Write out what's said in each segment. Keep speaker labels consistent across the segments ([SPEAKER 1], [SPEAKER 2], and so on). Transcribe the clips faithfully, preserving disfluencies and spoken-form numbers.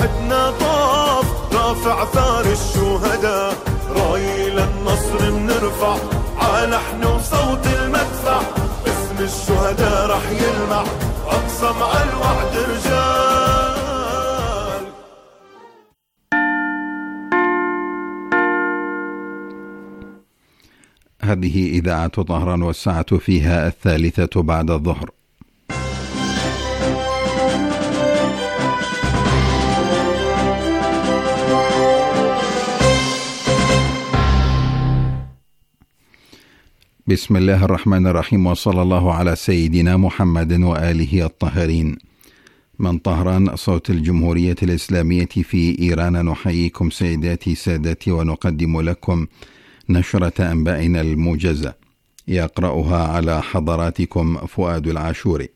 [SPEAKER 1] واحدنا طاف رافع ثار الشهداء، رايل النصر بنرفع على لحن وصوت المدفع، اسم الشهداء رح يلمع أقصى مع الوعد رجال.
[SPEAKER 2] هذه إذاعة طهران والساعة فيها الثالثة بعد الظهر. بسم الله الرحمن الرحيم، وصلى الله على سيدنا محمد وآله الطاهرين. من طهران صوت الجمهورية الإسلامية في إيران، نحييكم سيداتي سادتي ونقدم لكم نشرة أنبائنا الموجزة، يقرأها على حضراتكم فؤاد العاشوري.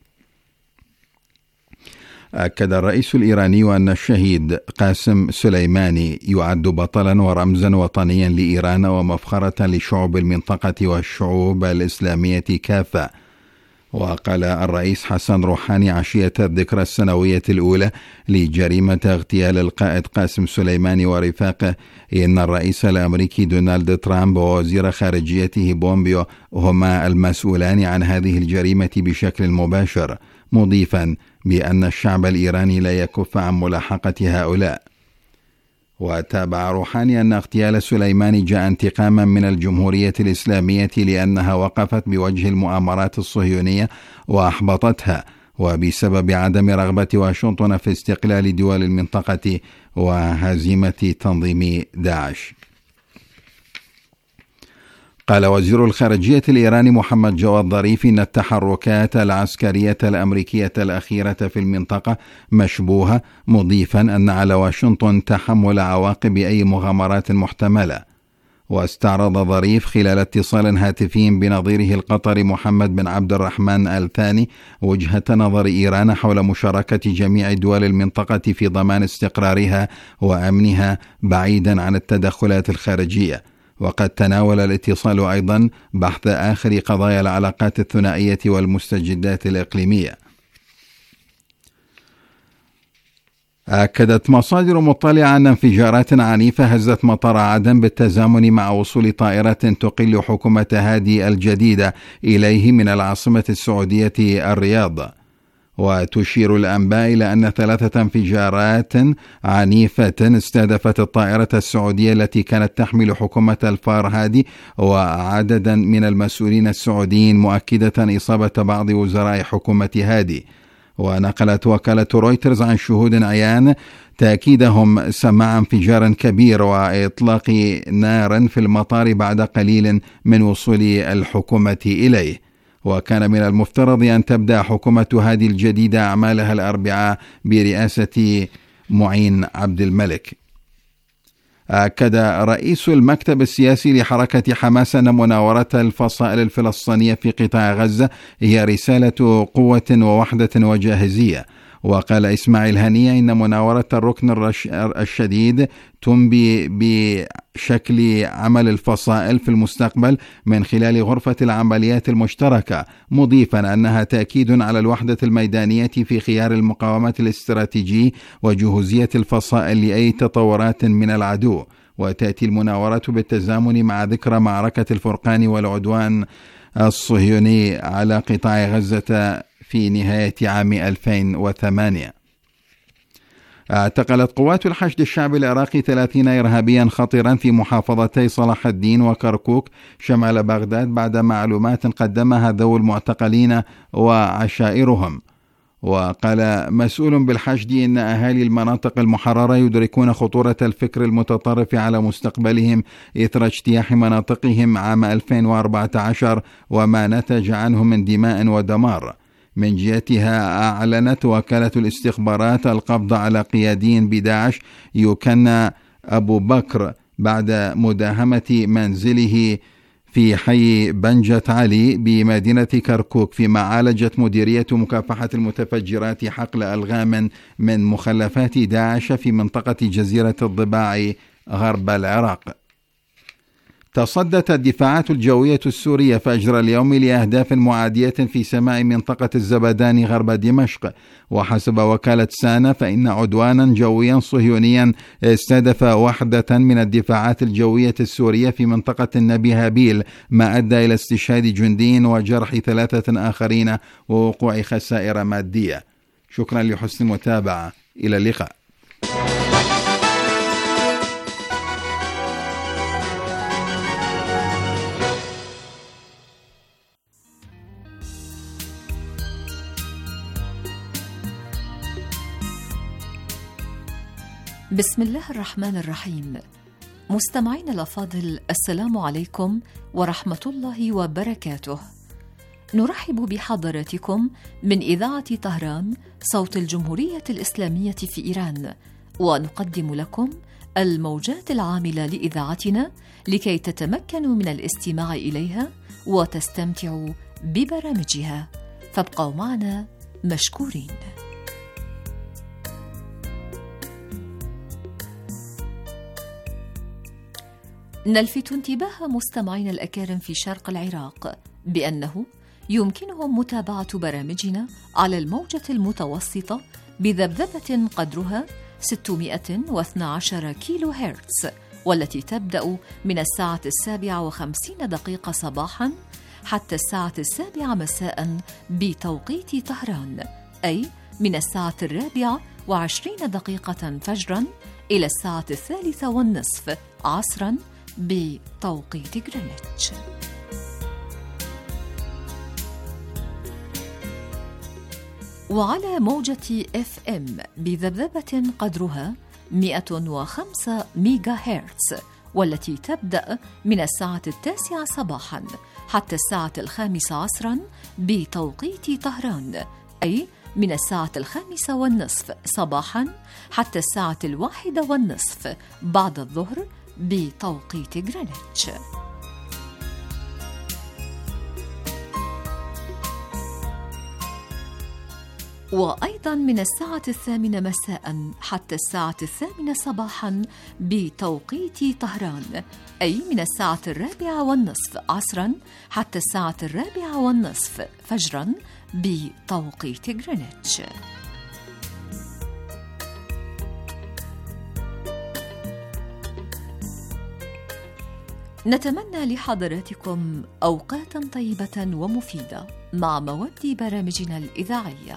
[SPEAKER 2] أكد الرئيس الإيراني أن الشهيد قاسم سليماني يعد بطلا ورمزا وطنيا لإيران ومفخرة لشعوب المنطقة والشعوب الإسلامية كافة. وقال الرئيس حسن روحاني عشية الذكرى السنوية الأولى لجريمة اغتيال القائد قاسم سليماني ورفاقه إن الرئيس الأمريكي دونالد ترامب ووزير خارجيته بومبيو هما المسؤولان عن هذه الجريمة بشكل مباشر، مضيفا بأن الشعب الإيراني لا يكف عن ملاحقة هؤلاء. وتابع روحاني أن اغتيال سليماني جاء انتقاما من الجمهورية الإسلامية لأنها وقفت بوجه المؤامرات الصهيونية وأحبطتها، وبسبب عدم رغبة واشنطن في استقلال دول المنطقة وهزيمة تنظيم داعش. قال وزير الخارجية الإيراني محمد جواد ظريف إن التحركات العسكرية الأمريكية الأخيرة في المنطقة مشبوهة، مضيفا أن على واشنطن تحمل عواقب أي مغامرات محتملة. واستعرض ظريف خلال اتصال هاتفي بنظيره القطري محمد بن عبد الرحمن آل ثاني وجهة نظر إيران حول مشاركة جميع دول المنطقة في ضمان استقرارها وأمنها بعيدا عن التدخلات الخارجية. وقد تناول الاتصال أيضا بحث آخر قضايا العلاقات الثنائية والمستجدات الإقليمية. أكدت مصادر مطلعة أن انفجارات عنيفة هزت مطار عدن بالتزامن مع وصول طائرة تقل حكومة هادي الجديدة إليه من العاصمة السعودية الرياض. وتشير الأنباء إلى أن ثلاثة انفجارات عنيفة استهدفت الطائرة السعودية التي كانت تحمل حكومة الفار هادي وعددا من المسؤولين السعوديين، مؤكدة إصابة بعض وزراء حكومة هادي. ونقلت وكالة رويترز عن شهود عيان تأكيدهم سماع انفجار كبير وإطلاق نار في المطار بعد قليل من وصول الحكومة إليه. وكان من المفترض أن تبدأ حكومة هادي الجديدة أعمالها الأربعاء برئاسة معين عبد الملك. أكد رئيس المكتب السياسي لحركة حماس أن مناورة الفصائل الفلسطينية في قطاع غزة هي رسالة قوة ووحدة وجاهزية. وقال إسماعيل هنية إن مناورة الركن الشديد تنبي بشكل عمل الفصائل في المستقبل من خلال غرفة العمليات المشتركة، مضيفا أنها تأكيد على الوحدة الميدانية في خيار المقاومة الاستراتيجي وجهوزية الفصائل لأي تطورات من العدو. وتأتي المناورة بالتزامن مع ذكرى معركة الفرقان والعدوان الصهيوني على قطاع غزة في نهاية عام ألفين وثمانية. اعتقلت قوات الحشد الشعبي العراقي ثلاثين إرهابيا خطيرا في محافظتي صلاح الدين وكركوك شمال بغداد بعد معلومات قدمها ذوي المعتقلين وعشائرهم. وقال مسؤول بالحشد إن أهالي المناطق المحررة يدركون خطورة الفكر المتطرف على مستقبلهم إثر اجتياح مناطقهم عام ألفين وأربعة عشر وما نتج عنه من دماء ودمار. من جهتها أعلنت وكالة الاستخبارات القبض على قيادي بداعش يكنى أبو بكر بعد مداهمة منزله في حي بنجة علي بمدينة كركوك، فيما عالجت مديرية مكافحة المتفجرات حقل ألغام من مخلفات داعش في منطقة جزيرة الضباع غرب العراق. تصدت الدفاعات الجوية السورية فجر اليوم لأهداف معادية في سماء منطقة الزبداني غرب دمشق، وحسب وكالة سانا فإن عدوانا جويا صهيونيا استهدف وحدة من الدفاعات الجوية السورية في منطقة النبي هابيل، ما أدى إلى استشهاد جندي وجرح ثلاثة آخرين ووقوع خسائر مادية. شكرا لحسن المتابعة، إلى اللقاء.
[SPEAKER 3] بسم الله الرحمن الرحيم. مستمعين الأفاضل، السلام عليكم ورحمة الله وبركاته. نرحب بحضراتكم من إذاعة طهران صوت الجمهورية الإسلامية في إيران، ونقدم لكم الموجات العاملة لإذاعتنا لكي تتمكنوا من الاستماع إليها وتستمتعوا ببرامجها، فابقوا معنا مشكورين. نلفت انتباه مستمعين الأكارم في شرق العراق بأنه يمكنهم متابعة برامجنا على الموجة المتوسطة بذبذبة قدرها ستمائة واثني عشر كيلو هرتز، والتي تبدأ من الساعة السابعة وخمسين دقيقة صباحاً حتى الساعة السابعة مساءً بتوقيت طهران، أي من الساعة الرابعة وعشرين دقيقة فجراً إلى الساعة الثالثة والنصف عصراً بتوقيت غرينتش. وعلى موجة إف إم بذبذبة قدرها مئة وخمسة ميجا هرتز، والتي تبدأ من الساعة التاسعة صباحاً حتى الساعة الخامسة عصراً بتوقيت طهران، أي من الساعة الخامسة والنصف صباحاً حتى الساعة الواحدة والنصف بعد الظهر بتوقيت غرينتش. وأيضا من الساعة الثامنة مساء حتى الساعة الثامنة صباحا بتوقيت طهران، أي من الساعة الرابعة والنصف عصرا حتى الساعة الرابعة والنصف فجرا بتوقيت غرينتش. نتمنى لحضراتكم أوقاتا طيبة ومفيدة مع مواد برامجنا الإذاعية.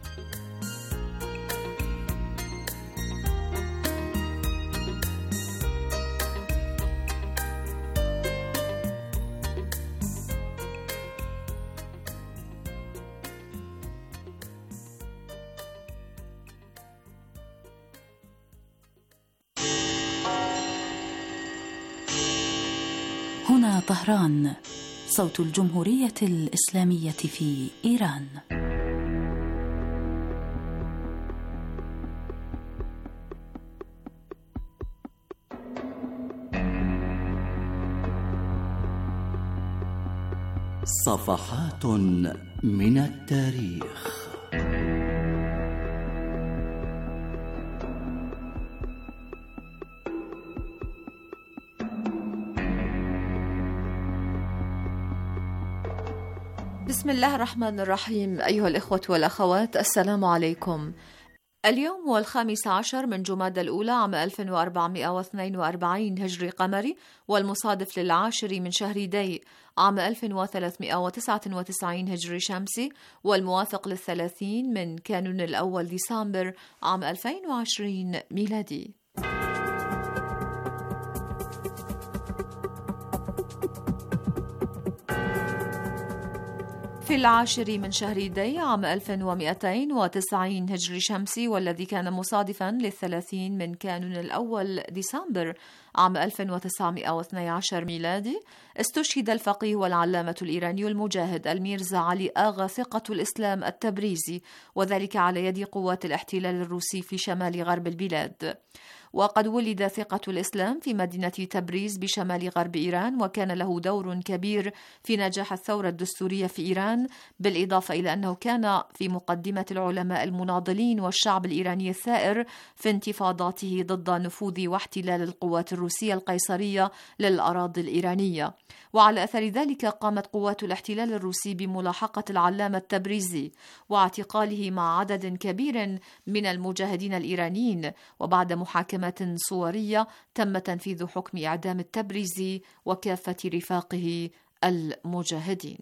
[SPEAKER 4] هنا طهران صوت الجمهورية الإسلامية في إيران.
[SPEAKER 5] صفحات من التاريخ.
[SPEAKER 3] بسم الله الرحمن الرحيم. أيها الإخوة والأخوات، السلام عليكم. اليوم هو الخامس عشر من جمادى الأولى عام ألف وأربعمائة واثنين وأربعين هجري قمري، والمصادف للعاشر من شهر دي عام ألف وثلاثمائة وتسعة وتسعين هجري شمسي، والموافق للثلاثين من كانون الأول ديسمبر عام ألفين وعشرين ميلادي. في العاشر من شهر دي عام ألف ومئتين وتسعين هجري شمسي، والذي كان مصادفا للثلاثين من كانون الأول ديسمبر عام ألف وتسعمائة واثني عشر ميلادي، استشهد الفقيه والعلامة الإيراني المجاهد الميرزا علي آغا ثقة الإسلام التبريزي، وذلك على يد قوات الاحتلال الروسي في شمال غرب البلاد. وقد ولد ثقة الإسلام في مدينة تبريز بشمال غرب إيران، وكان له دور كبير في نجاح الثورة الدستورية في إيران، بالإضافة إلى أنه كان في مقدمة العلماء المناضلين والشعب الإيراني الثائر في انتفاضاته ضد نفوذ واحتلال القوات الروسية القيصرية للأراضي الإيرانية. وعلى أثر ذلك قامت قوات الاحتلال الروسي بملاحقة العلامة التبريزي واعتقاله مع عدد كبير من المجاهدين الإيرانيين، وبعد محاكمات صورية تم تنفيذ حكم إعدام التبريزي وكافة رفاقه المجاهدين.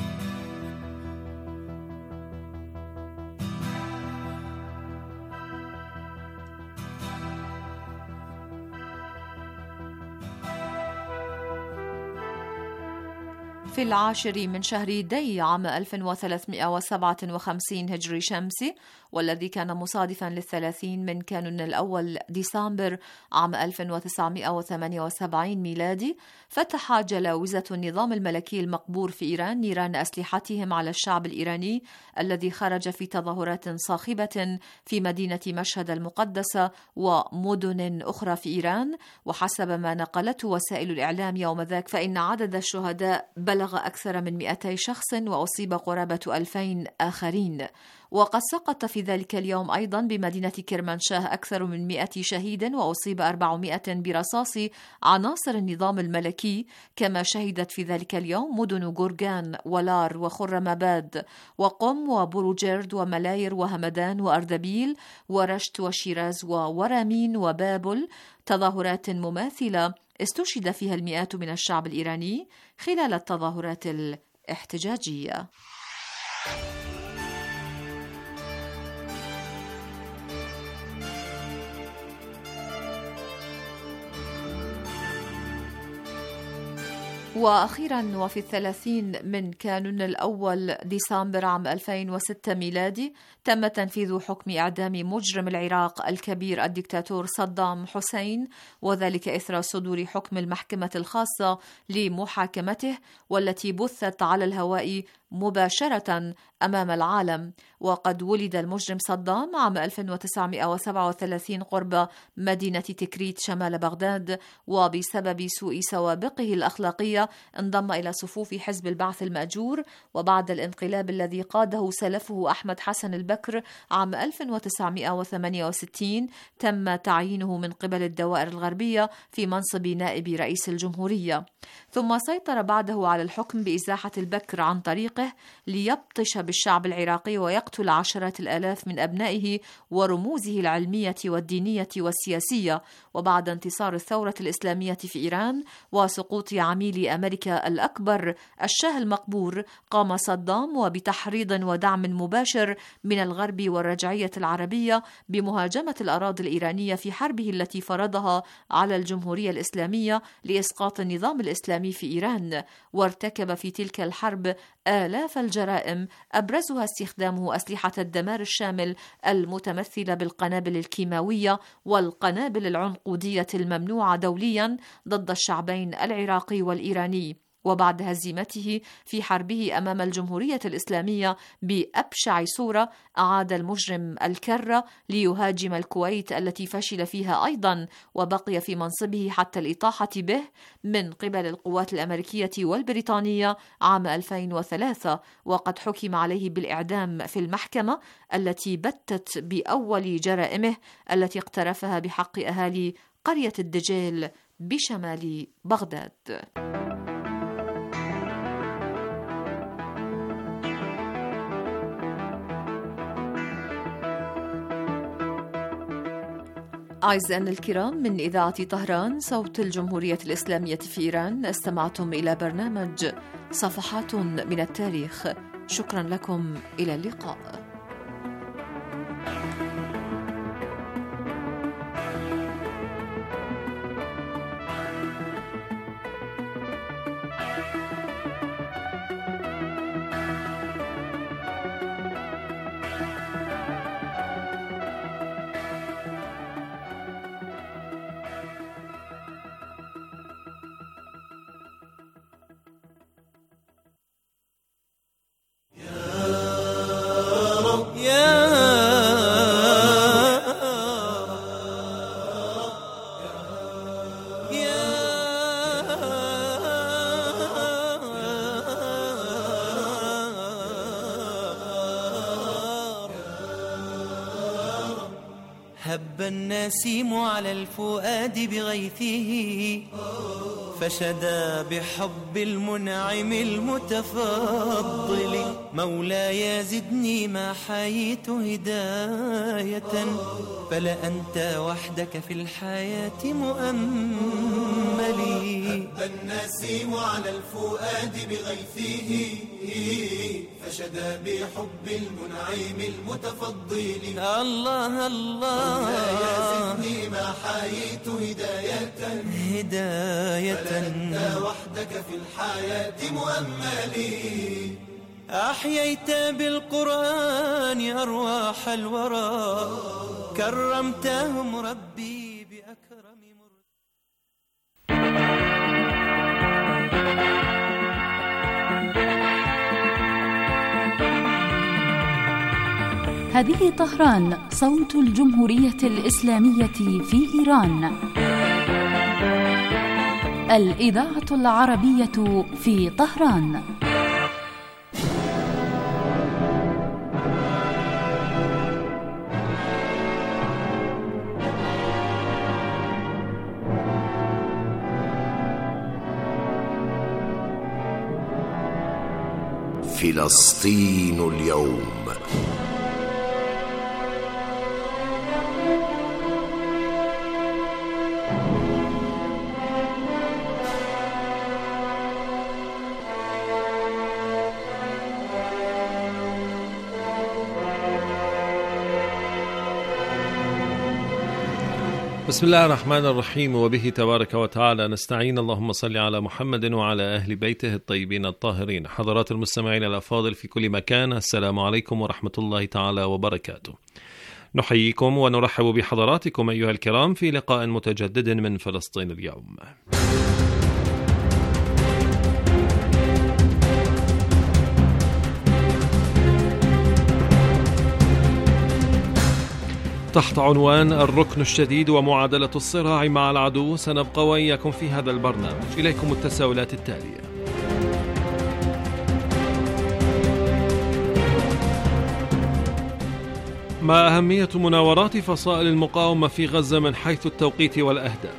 [SPEAKER 3] في العاشر من شهر دي عام ألف وثلاثمائة وسبعة وخمسين هجري شمسي، والذي كان مصادفا للثلاثين من كانون الأول ديسمبر عام ألف وتسعمائة وثمانية وسبعين ميلادي، فتح جلاوزة النظام الملكي المقبور في إيران نيران أسلحتهم على الشعب الإيراني الذي خرج في تظاهرات صاخبة في مدينة مشهد المقدسة ومدن أخرى في إيران. وحسب ما نقلته وسائل الإعلام يوم ذاك فإن عدد الشهداء بلغ أكثر من مئتي شخص وأصيب قرابة ألفين آخرين. وقد سقط في ذلك اليوم أيضا بمدينة كرمانشاه أكثر من مئة شهيد وأصيب أربعمائة برصاص عناصر النظام الملكي، كما شهدت في ذلك اليوم مدن جورجان ولار وخرماباد وقم وبروجرد وملاير وهمدان وأردبيل ورشت وشيراز وورامين وبابل تظاهرات مماثلة استشهد فيها المئات من الشعب الإيراني خلال التظاهرات الاحتجاجية. وأخيرا وفي الثلاثين من كانون الأول ديسمبر عام ألفين وستة ميلادي تم تنفيذ حكم إعدام مجرم العراق الكبير الدكتاتور صدام حسين، وذلك إثر صدور حكم المحكمة الخاصة لمحاكمته والتي بثت على الهواء مباشرة أمام العالم. وقد ولد المجرم صدام عام ألف وتسعمائة وسبعة وثلاثين قرب مدينة تكريت شمال بغداد، وبسبب سوء سوابقه الأخلاقية انضم إلى صفوف حزب البعث المأجور. وبعد الانقلاب الذي قاده سلفه أحمد حسن البكر عام ألف وتسعمائة وثمانية وستين تم تعيينه من قبل الدوائر الغربية في منصب نائب رئيس الجمهورية، ثم سيطر بعده على الحكم بإزاحة البكر عن طريقه ليبطش بالشعب العراقي ويقتل عشرات الآلاف من أبنائه ورموزه العلمية والدينية والسياسية. وبعد انتصار الثورة الإسلامية في إيران وسقوط عميل أمريكا الأكبر الشاه المقبور، قام صدام وبتحريض ودعم مباشر من الغرب والرجعية العربية بمهاجمة الأراضي الإيرانية في حربه التي فرضها على الجمهورية الإسلامية لإسقاط النظام الإسلامي في إيران، وارتكب في تلك الحرب آلاف الجرائم أبرزها استخدامه أسلحة الدمار الشامل المتمثلة بالقنابل الكيماوية والقنابل العنقودية الممنوعة دوليا ضد الشعبين العراقي والإيراني. وبعد هزيمته في حربه أمام الجمهورية الإسلامية بأبشع صورة، أعاد المجرم الكرة ليهاجم الكويت التي فشل فيها أيضا، وبقي في منصبه حتى الإطاحة به من قبل القوات الأمريكية والبريطانية عام ألفين وثلاثة، وقد حكم عليه بالإعدام في المحكمة التي بتت بأول جرائمه التي اقترفها بحق أهالي قرية الدجيل بشمال بغداد. أعزائنا الكرام، من إذاعة طهران صوت الجمهورية الإسلامية في إيران، استمعتم إلى برنامج صفحات من التاريخ. شكرا لكم، إلى اللقاء.
[SPEAKER 6] النسيم على الفؤاد بغيثه، فشدا بحب المنعم المتفضل. مولاي زدني ما حييت هداية، فلأنت وحدك في الحياة مؤملي.
[SPEAKER 7] هب النسيم على الفؤاد بغيثه، فشدا بحب المنعم المتفضل.
[SPEAKER 6] الله الله
[SPEAKER 7] يزدني ما حييت هداية
[SPEAKER 6] هداية،
[SPEAKER 7] فلأنت وحدك في الحياة مؤملي.
[SPEAKER 6] أحييت بالقرآن أرواح الورى، كرمتهم ربي بأكرم مرسل.
[SPEAKER 4] هذه طهران، صوت الجمهورية الإسلامية في إيران. الإذاعة العربية في طهران.
[SPEAKER 8] فلسطين اليوم.
[SPEAKER 9] بسم الله الرحمن الرحيم، وبه تبارك وتعالى نستعين. اللهم صل على محمد وعلى أهل بيته الطيبين الطاهرين. حضرات المستمعين الأفاضل في كل مكان، السلام عليكم ورحمة الله تعالى وبركاته. نحييكم ونرحب بحضراتكم أيها الكرام في لقاء متجدد من فلسطين اليوم. تحت عنوان الركن الشديد ومعادلة الصراع مع العدو، سنبقى وإياكم في هذا البرنامج. إليكم التساؤلات التالية: ما أهمية مناورات فصائل المقاومة في غزة من حيث التوقيت والأهداف؟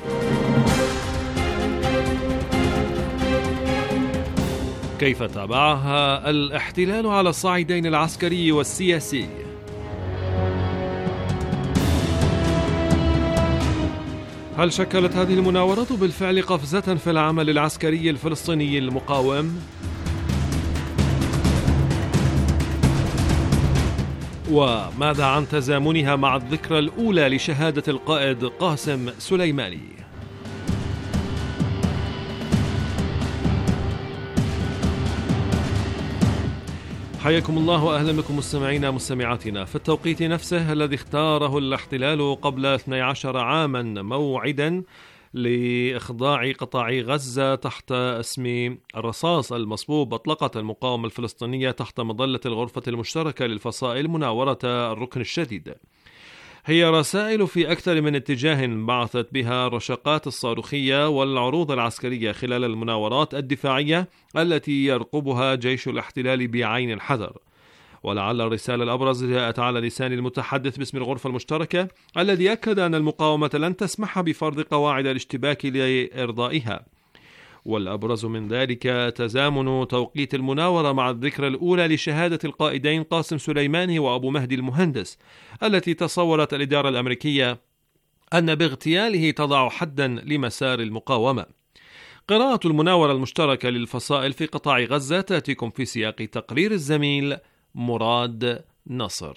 [SPEAKER 9] كيف تابعها الاحتلال على الصعيدين العسكري والسياسي؟ هل شكلت هذه المناورات بالفعل قفزة في العمل العسكري الفلسطيني المقاوم؟ وماذا عن تزامنها مع الذكرى الأولى لشهادة القائد قاسم سليماني؟ حياكم الله وأهلا بكم مستمعينا مستمعاتنا. في التوقيت نفسه الذي اختاره الاحتلال قبل اثني عشر عاما موعدا لإخضاع قطاع غزة تحت اسم الرصاص المصبوب، أطلقت المقاومة الفلسطينية تحت مظلة الغرفة المشتركة للفصائل مناورة الركن الشديد. هي رسائل في أكثر من اتجاه بعثت بها الرشقات الصاروخية والعروض العسكرية خلال المناورات الدفاعية التي يرقبها جيش الاحتلال بعين الحذر. ولعل الرسالة الأبرز جاءت على لسان المتحدث باسم الغرفة المشتركة، الذي أكد أن المقاومة لن تسمح بفرض قواعد الاشتباك لإرضائها. والأبرز من ذلك تزامن توقيت المناورة مع الذكرى الأولى لشهادة القائدين قاسم سليماني وأبو مهدي المهندس، التي تصورت الإدارة الأمريكية أن باغتياله تضع حدا لمسار المقاومة. قراءة المناورة المشتركة للفصائل في قطاع غزة تأتيكم في سياق تقرير الزميل مراد نصر.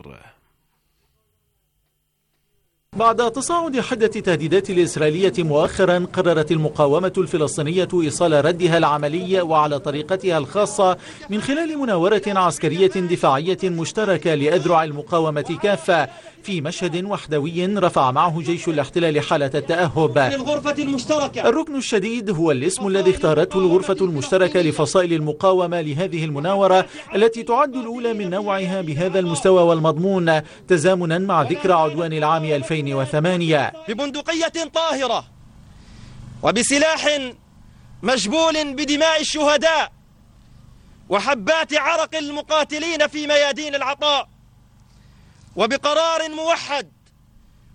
[SPEAKER 10] بعد تصاعد حدة التهديدات الإسرائيلية مؤخرا، قررت المقاومة الفلسطينية إيصال ردها العملي وعلى طريقتها الخاصة من خلال مناورة عسكرية دفاعية مشتركة لأذرع المقاومة كافة، في مشهد وحدوي رفع معه جيش الاحتلال حالة التأهب.
[SPEAKER 11] الغرفة المشتركة.
[SPEAKER 10] الركن الشديد هو الاسم الذي اختارته الغرفة المشتركة لفصائل المقاومة لهذه المناورة، التي تعد الأولى من نوعها بهذا المستوى والمضمون، تزامنا مع ذكرى عدوان العام ألفين وثمانية.
[SPEAKER 11] ببندقية طاهرة وبسلاح مجبول بدماء الشهداء وحبات عرق المقاتلين في ميادين العطاء، وبقرار موحد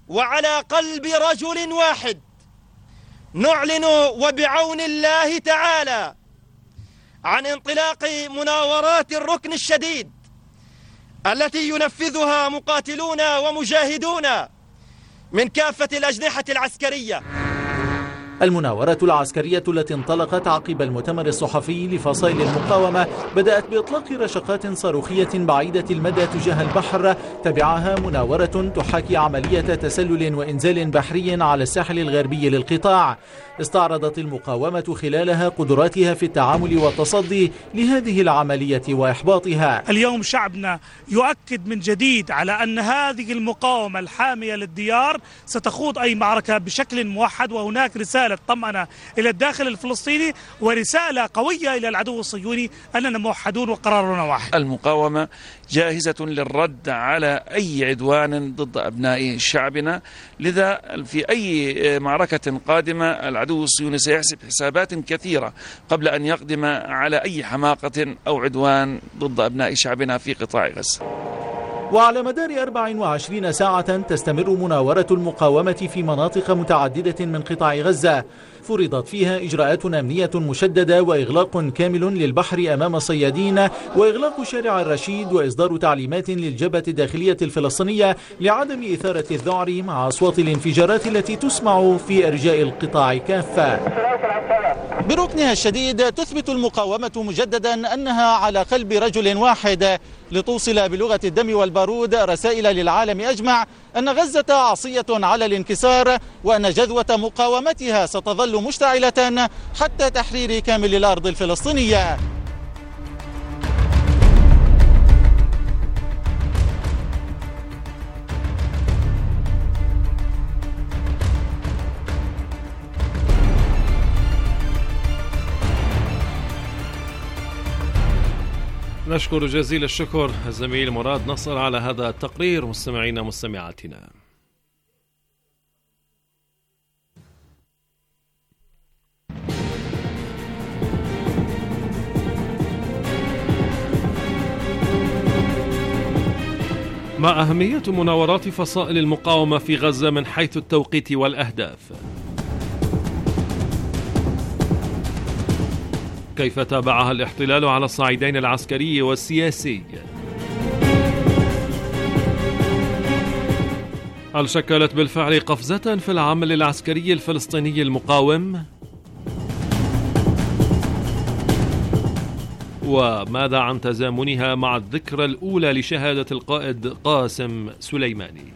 [SPEAKER 11] وعلى قلب رجل واحد نعلن وبعون الله تعالى عن انطلاق مناورات الركن الشديد التي ينفذها مقاتلون ومجاهدون من كافة الأجنحة العسكرية.
[SPEAKER 10] المناورة العسكرية التي انطلقت عقب المؤتمر الصحفي لفصائل المقاومة بدأت بإطلاق رشقات صاروخية بعيدة المدى تجاه البحر، تبعها مناورة تحاكي عملية تسلل وإنزال بحري على الساحل الغربي للقطاع. استعرضت المقاومة خلالها قدراتها في التعامل والتصدي لهذه العملية وإحباطها.
[SPEAKER 12] اليوم شعبنا يؤكد من جديد على أن هذه المقاومة الحامية للديار ستخوض أي معركة بشكل موحد، وهناك رسالة طمأنة إلى الداخل الفلسطيني ورسالة قوية إلى العدو الصهيوني أننا موحدون وقرارنا واحد.
[SPEAKER 13] المقاومة جاهزة للرد على أي عدوان ضد أبناء شعبنا، لذا في أي معركة قادمة العدو الصهيوني سيحسب حسابات كثيرة قبل أن يقدم على أي حماقة أو عدوان ضد أبناء شعبنا في قطاع غزة.
[SPEAKER 10] وعلى مدار أربع وعشرين ساعة تستمر مناورة المقاومة في مناطق متعددة من قطاع غزة، فرضت فيها إجراءات أمنية مشددة وإغلاق كامل للبحر أمام الصيادين وإغلاق شارع الرشيد وإصدار تعليمات للجبهة الداخلية الفلسطينية لعدم إثارة الذعر مع أصوات الانفجارات التي تسمع في أرجاء القطاع كافة. بركنها الشديد تثبت المقاومة مجددا أنها على قلب رجل واحد لتوصل بلغة الدم والبارود رسائل للعالم أجمع أن غزة عصية على الانكسار، وأن جذوة مقاومتها ستظل مشتعلة حتى تحرير كامل الأرض الفلسطينية.
[SPEAKER 9] نشكر جزيل الشكر الزميل مراد نصر على هذا التقرير. مستمعينا مستمعاتنا، ما أهمية مناورات فصائل المقاومة في غزة من حيث التوقيت والأهداف؟ كيف تابعها الاحتلال على الصعيدين العسكري والسياسي؟ هل شكلت بالفعل قفزة في العمل العسكري الفلسطيني المقاوم؟ وماذا عن تزامنها مع الذكرى الأولى لشهادة القائد قاسم سليماني؟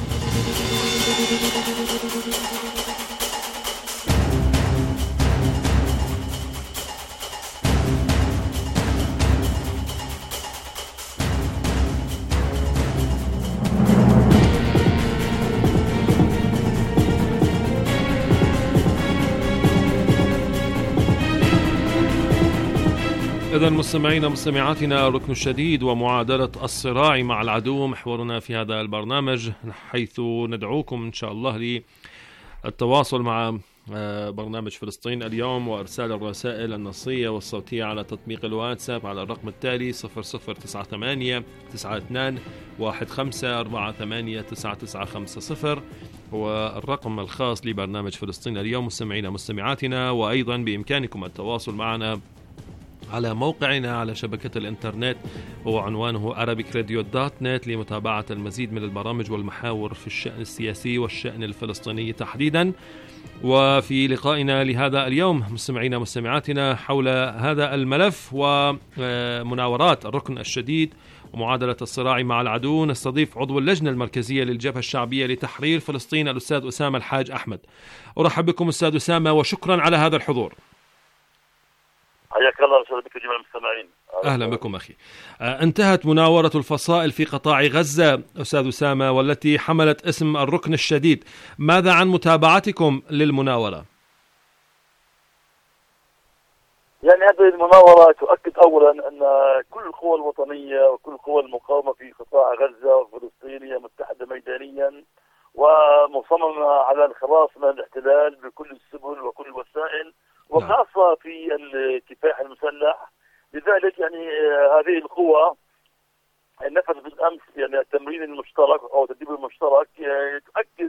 [SPEAKER 9] إذن مستمعينا مستمعاتنا، الركن الشديد ومعادلة الصراع مع العدو محورنا في هذا البرنامج، حيث ندعوكم إن شاء الله للتواصل مع برنامج فلسطين اليوم وإرسال الرسائل النصية والصوتية على تطبيق الواتساب على الرقم التالي صفر صفر تسعة ثمانية تسعة اثنان واحد خمسة أربعة ثمانية تسعة تسعة خمسة صفر هو الرقم الخاص لبرنامج فلسطين اليوم. مستمعينا مستمعاتنا، وأيضا بإمكانكم التواصل معنا على موقعنا على شبكة الإنترنت، هو عنوانه arabic radio dot net لمتابعة المزيد من البرامج والمحاور في الشأن السياسي والشأن الفلسطيني تحديدا. وفي لقائنا لهذا اليوم مستمعينا مستمعاتنا حول هذا الملف ومناورات الركن الشديد ومعادلة الصراع مع العدو، نستضيف عضو اللجنة المركزية للجبهة الشعبية لتحرير فلسطين الأستاذ أسامة الحاج أحمد. أرحب بكم أستاذ أسامة وشكرا على هذا الحضور.
[SPEAKER 14] حياك الله وسهلا بك جميع المستمعين.
[SPEAKER 9] أهلا بكم أخي. انتهت مناورة الفصائل في قطاع غزة أستاذ أسامة والتي حملت اسم الركن الشديد، ماذا عن متابعتكم للمناورة؟
[SPEAKER 14] يعني هذه المناورة تؤكد أولا أن كل القوى الوطنية وكل القوى المقاومة في قطاع غزة والفلسطينية متحدة ميدانيا ومصممة على الخلاص من الاحتلال بكل السبل وكل الوسائل، وخاصة في الكفاح المسلح. لذلك يعني هذه القوى نفذت بالأمس يعني التمرين المشترك أو التدريب المشترك تؤكد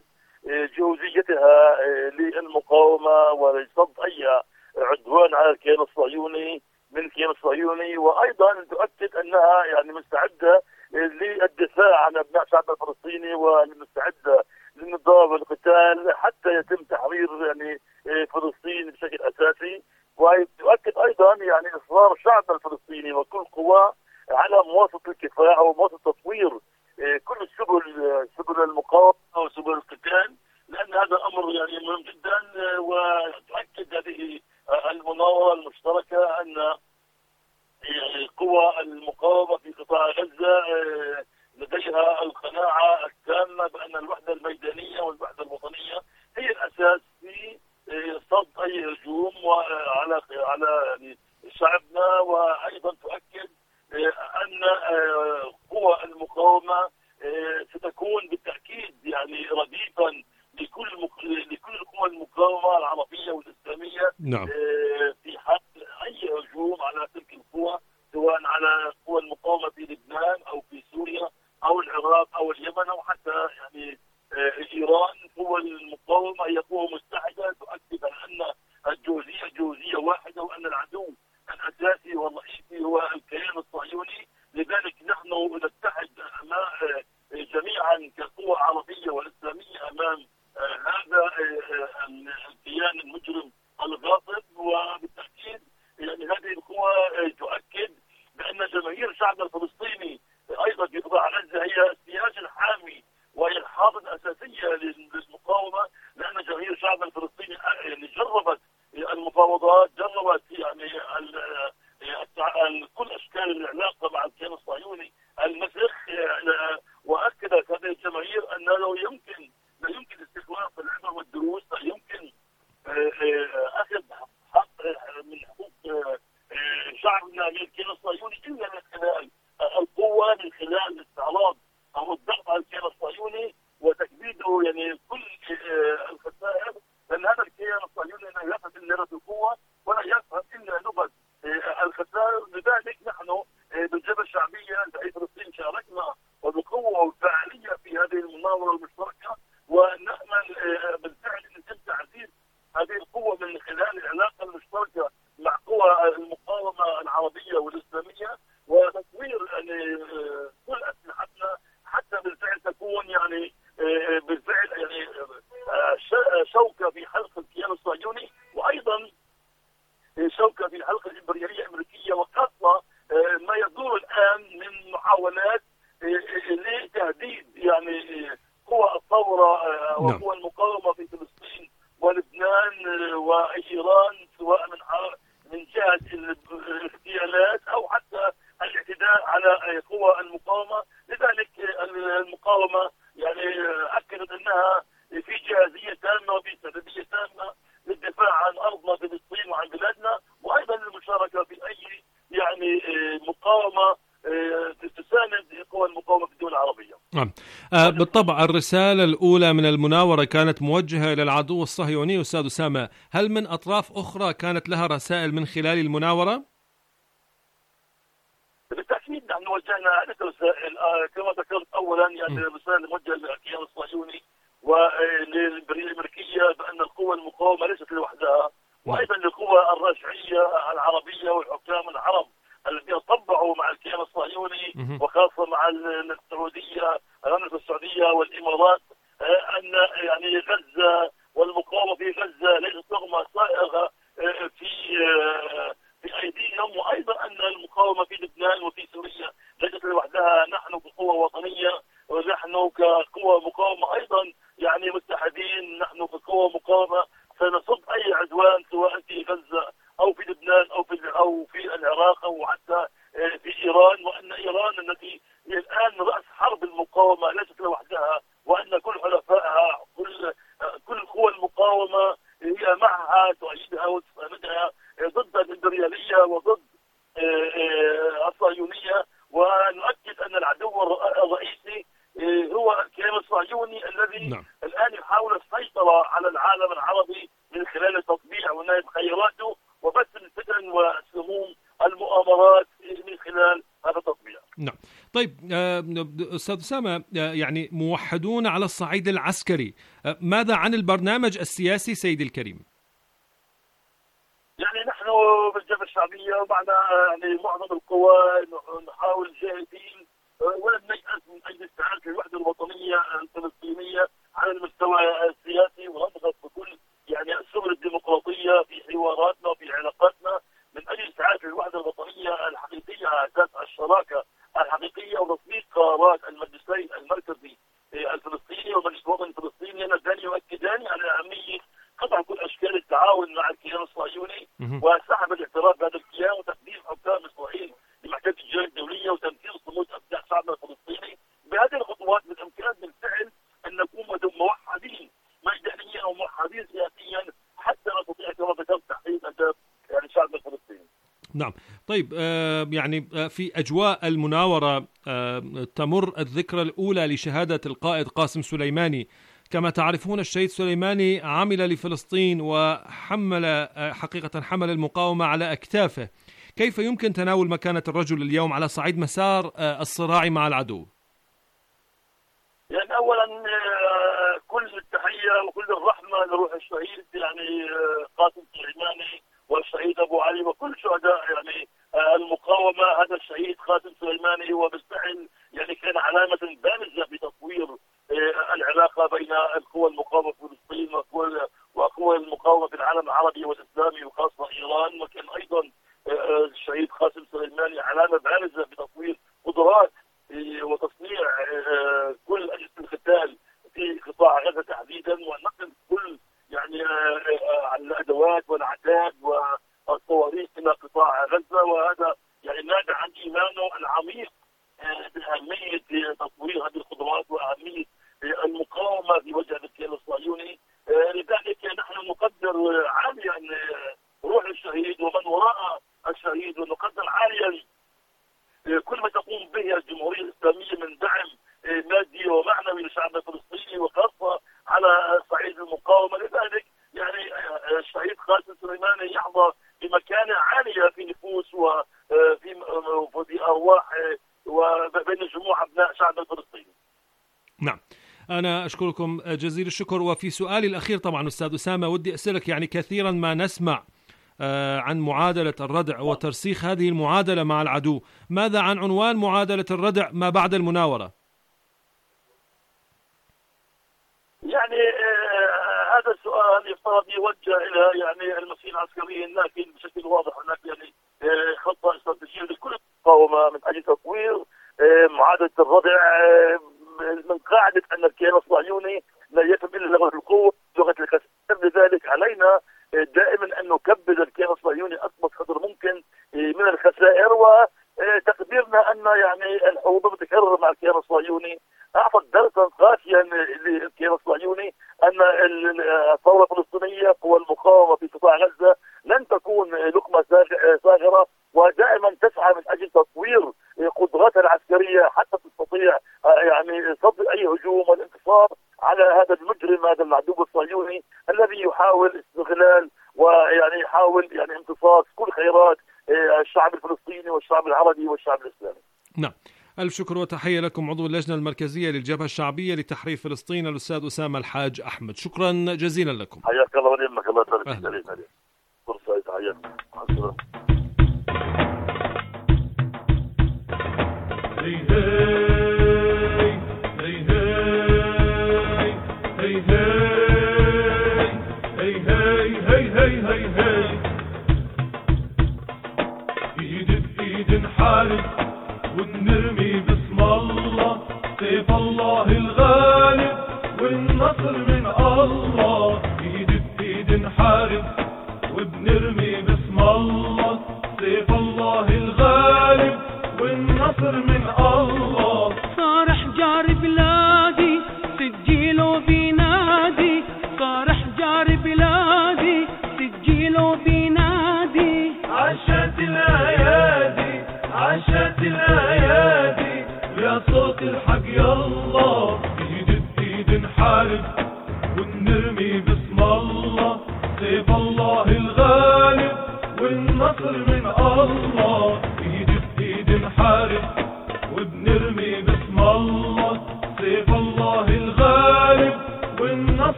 [SPEAKER 14] جهوزيتها للمقاومة ولصد أي عدوان على الكيان الصهيوني من الكيان الصهيوني، وأيضا تؤكد أنها يعني مستعدة للدفاع عن أبناء الشعب الفلسطيني ومستعدة للنضال والقتال حتى يتم تحرير يعني فلسطين بشكل أساسي. وتؤكد أيضا يعني إصرار الشعب الفلسطيني وكل قواه على مواصلة الكفاح ومواصلة تطوير كل السبل سبل المقاومة وسبل القتال، لأن هذا أمر يعني مهم جدا. وتؤكد هذه المناورة المشتركة أن قوى المقاومة في قطاع غزة لديها القناعة التامة بأن الوحدة الميدانية والوحدة الوطنية هي الأساس في صد أي هجوم على على شعبنا. وأيضا تؤكد أن قوى المقاومة ستكون بالتأكيد يعني رديفا لكل مك... لكل قوى المقاومة العربية والإسلامية.
[SPEAKER 9] نعم.
[SPEAKER 14] في حال أي هجوم على تلك القوى، سواء على قوى المقاومة في لبنان أو في سوريا أو العراق أو اليمن أو حتى يعني إيران. قوى المقاومة هي قوة متحدة تؤكد أن الجوزية جوزية واحدة وأن العدو الأساسي والرئيسي هو الكيان الصهيوني. لذلك نحن نتحد جميعا كقوى عربية وإسلامية أمام هذا الكيان المجرم الغاصب. وبالتأكيد يعني هذه القوى تؤكد بأن جماهير الشعب الفلسطيني أيضا في قطاع غزة هي السياج الحامي وهي الحاضنة الأساسية للمقاومة، لأن جماهير الشعب الفلسطيني يعني جربت المفاوضات، جربت يعني كل أشكال العلاقة مع الكيان الصهيوني المسخ، وأكدت هذه الجماهير أن لا يمكن لا يمكن استخلاص العبر والدروس، لا يمكن أخذ حق من حقوق شعبنا من الكيان الصهيوني إلا من خلال القوة، من خلال الاستعراض أو الضغط على الكيان الصهيوني وتكبيده يعني كل الخسائر، لأن هذا الكيان الصهيوني لا يفهم إلا لغة القوة ولا يفهم إلا لغة الخسائر. لذلك نحن بالجبهة الشعبية في فلسطين شاركنا وبقوة وفعالية في هذه المناورة المشتركة، ونأمل بالفعل أن يتم تعزيز هذه القوة من خلال العلاقة المشتركة مع قوى المقاومة العربية والإسلامية وتطوير يعني كل أسلحتنا حتى بالفعل تكون يعني بالفعل يعني شوكة في حلق الكيان الصهيوني، وأيضا شوكة في حلق الإمبريالية الأمريكية، وخاصة ما يدور الآن من محاولات لتهديد يعني قوى الثورة وقوى المقاومة في فلسطين ولبنان وإيران، سواء من من جهة الاغتيالات أو حتى الاعتداء على قوى المقاومة. لذلك المقاومة يعني أكدت أنها في جاهزية تامة وفي استعدادية تامة للدفاع عن أرضنا فلسطين وعن بلادنا، وأيضا للمشاركة في أي يعني مقاومة تساند قوى المقاومة في الدول العربية.
[SPEAKER 9] نعم. آه بالطبع الرسالة الأولى من المناورة كانت موجهة إلى العدو الصهيوني أستاذ أسامة، هل من أطراف أخرى كانت لها رسائل من خلال المناورة؟
[SPEAKER 14] بالتأكيد نحن وجهنا عدة رسائل آه كما ذكرت أولا يعني رسالة موجهة للكيان الصهيوني وللإمبريالية الأمريكية بأن القوى المقاومة ليست لوحدها، وأيضا للقوى الرجعية العربية والحكام العرب الذين طبعوا مع الكيان الصهيوني وخاصة مع السعودية المملكة السعودية والإمارات أن يعني غزة والمقاومة في غزة ليست لغمة صائغة في في أيديهم، وأيضا أن المقاومة في لبنان وفي سوريا ليست لوحدها. نحن كقوة وطنية ونحن كقوة مقاومة أيضا يعني متحدين، نحن كقوة مقاومة سنصد أي عدوان سواء في غزة أو في لبنان أو في أو في العراق أو حتى في إيران، وأن إيران التي الآن رأس حرب المقاومة ليست لوحدها، وأن كل حلفائها كل كل قوى المقاومة هي معها تؤيدها وتساندها ضد الإمبريالية وضد الصهيونية. ونؤكد أن العدو الرئيسي هو الكيان الصهيوني الذي نعم. الآن يحاول السيطرة على العالم العربي من خلال التطبيع ونهب خيراته وبث الفتن وسموم المؤامرات من خلال هذا التطبيع.
[SPEAKER 9] نعم. طيب أستاذ أسامة، يعني موحدون على الصعيد العسكري، ماذا عن البرنامج السياسي سيدي الكريم؟
[SPEAKER 14] يعني نحن بالجبهة الشعبية معنا يعني معظم القوى نحاول جاهدين ولن نيأس من أجل استعادة الوحدة الوطنية الفلسطينية على المستوى السياسي، ونضغط بكل يعني السبل الديمقراطية في حواراتنا وفي علاقاتنا من أجل استعادة الوحدة الوطنية الحقيقية على أساس الشراكة الحقيقية وتطبيق قرارات المجلسين المركزي الفلسطيني والمجلس الوطني الفلسطيني اللذان يؤكدان على أهمية قطع كل أشكال التعاون مع الكيان الصهيوني وسحب الاعتراف بهذا الكيان وتقديم حكام إسرائيل لمحكمة الجناية الدولية وتمثيل صمود أبناء شعبنا الفلسطيني. بهذه الخطوات بالإمكان بالفعل أن نكون موحدين ميدانيا وموحدين سياسيا حتى نستطيع كما ذكرت تحقيق أهداف يعني شعبنا الفلسطيني.
[SPEAKER 9] نعم. طيب آه يعني آه في أجواء المناورة آه تمر الذكرى الأولى لشهادة القائد قاسم سليماني. كما تعرفون الشهيد سليماني عمل لفلسطين وحمل آه حقيقة حمل المقاومة على أكتافه. كيف يمكن تناول مكانة الرجل اليوم على صعيد مسار آه الصراع مع العدو؟
[SPEAKER 14] يعني أولا آه كل التحية وكل الرحمة لروح الشهيد يعني آه قاسم سليماني والشهيد أبو علي وكل شهداء يعني المقاومة. هذا الشهيد قاسم سليماني هو بالفعل يعني كان علامة بارزة في تطوير العلاقة بين القوى المقاومة في فلسطين وقوى المقاومة في العالم العربي والإسلامي وخاصة إيران. وكان أيضا الشهيد قاسم سليماني علامة بارزة في تطوير قدرات وتصنيع كل أجهزة القتال في قطاع غزة تحديدا ونقل كل يعني الأدوات والعتاد والصواريخ إلى قطاع غزة. وهذا يعني نابع عن إيمانه العميق بأهمية تطوير هذه القدرات وأهمية المقاومة في وجه الكيان الصهيوني. لذلك نحن نقدر عاليا روح الشهيد ومن وراء الشهيد، ونقدر عاليا كل ما تقوم به الجمهورية الإسلامية من دعم مادي ومعنوي لشعبنا الفلسطيني وخاصة على صعيد المقاومة. لذلك يعني الشهيد قاسم سليماني يحظى بمكانة عالية في نفوس وفي في أرواح وبين جموع أبناء شعبنا الفلسطيني.
[SPEAKER 9] نعم، أنا أشكركم جزيل الشكر. وفي سؤالي الأخير طبعا أستاذ أسامة ودي أسألك، يعني كثيرا ما نسمع عن معادلة الردع وترسيخ هذه المعادلة مع العدو، ماذا عن عنوان معادلة الردع ما بعد المناورة؟
[SPEAKER 14] يعني آه هذا السؤال يفترض يوجه إلى يعني المسؤولين العسكريين، لكن بشكل واضح هناك يعني آه خطة استراتيجية لكل المقاومة من أجل تطوير آه معادلة الردع آه من قاعدة أن الكيان الصهيوني لا يفهم إلا لغة القوة لغة الخسائر. لذلك علينا دائما أن نكبد الكيان الصهيوني أكبر قدر ممكن من الخسائر، وتقديرنا أن يعني الحروب المتكررة مع الكيان الصهيوني أعطت درسا قاسيا للكيان الصهيوني أن الثورة الفلسطينية قوى المقاومة في قطاع غزة لن تكون لقمة صاغرة، ودائما تسعى من أجل تطوير قدراتها العسكرية حتى تستطيع يعني صد أي هجوم والانتصار على هذا المجرم، هذا العدو الصهيوني الذي يحاول استغلال ويعني يحاول يعني امتصاص كل خيرات الشعب الفلسطيني والشعب العربي والشعب الإسلامي.
[SPEAKER 9] نعم، ألف شكر وتحية لكم عضو اللجنة المركزية للجبهة الشعبية لتحرير فلسطين الأستاذ أسامة الحاج أحمد، شكرا جزيلا لكم.
[SPEAKER 14] حياك الله ونعمك، الله يبارك فيك. فرصة تحياتي، مع السلامة.
[SPEAKER 1] ونرمي باسم الله سيف الله الغالب والنصر من الله. ايد بايد نحارب وبنرمي باسم الله سيف الله الغالب والنصر من الله.
[SPEAKER 15] صار حجار بلادي سجيله بينادي، صار حجار بلادي سجيله بينادي.
[SPEAKER 1] عاشت الايادي عاشت الايادي يا صوت الحق يالله. ايد بايد نحارب ونرمي باسم الله سيف الله الغالب والنصر من الله. ايد بايد نحارب وبنرمي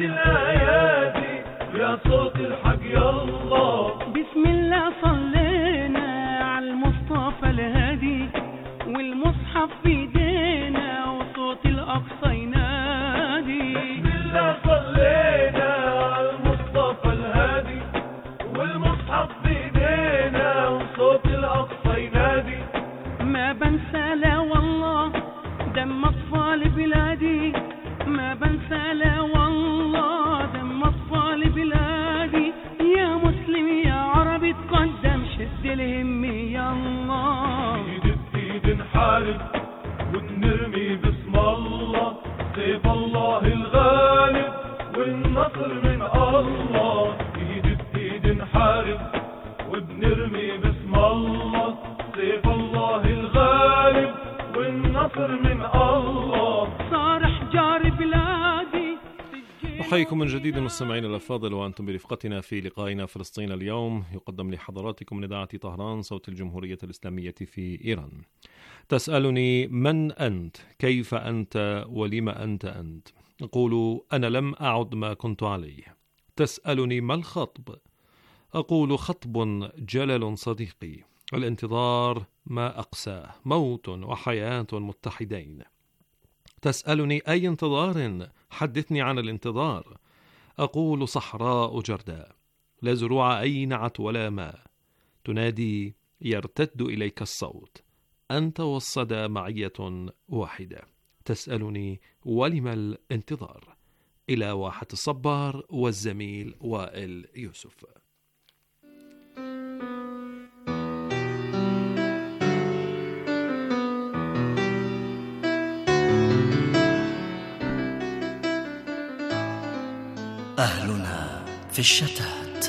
[SPEAKER 1] الأيادي يا صوت الحق يلا.
[SPEAKER 15] بسم الله صلينا على المصطفى الهادي والمصحف في ايدينا وصوت الأقصى ينادي.
[SPEAKER 1] بسم الله صلينا على المصطفى الهادي والمصحف في ايدينا وصوت الأقصى ينادي.
[SPEAKER 15] ما بنسى لا والله دم أطفال بلادي، ما بنسى لا والله دم أطفال بلادي. يا مسلم يا عربي تقدم شد الهم يا الله.
[SPEAKER 1] ايد بايد نحارب ونرمي باسم الله، سيف الله الغالب والنصر من الله. ايد بايد نحارب وبنرمي باسم الله، سيف الله الغالب والنصر من الله.
[SPEAKER 15] صار حجار بلادي.
[SPEAKER 9] أحييكم من جديد مستمعينا الأفاضل وأنتم برفقتنا في لقائنا فلسطين اليوم، يقدم لحضراتكم من إذاعة طهران صوت الجمهورية الإسلامية في إيران. تسألني من أنت؟ كيف أنت؟ ولم أنت أنت؟ أقول أنا لم أعد ما كنت عليه. تسألني ما الخطب؟ أقول خطب جلل صديقي، الانتظار ما أقساه، موت وحياة متحدين. تسألني أي انتظار؟ حدثني عن الانتظار. أقول صحراء جرداء، لا زروع أينعت ولا ماء، تنادي يرتد إليك الصوت، أنت والصدى معية واحدة. تسألني ولم الانتظار؟ إلى واحة الصبار والزميل وائل يوسف.
[SPEAKER 5] أهلنا في الشتات.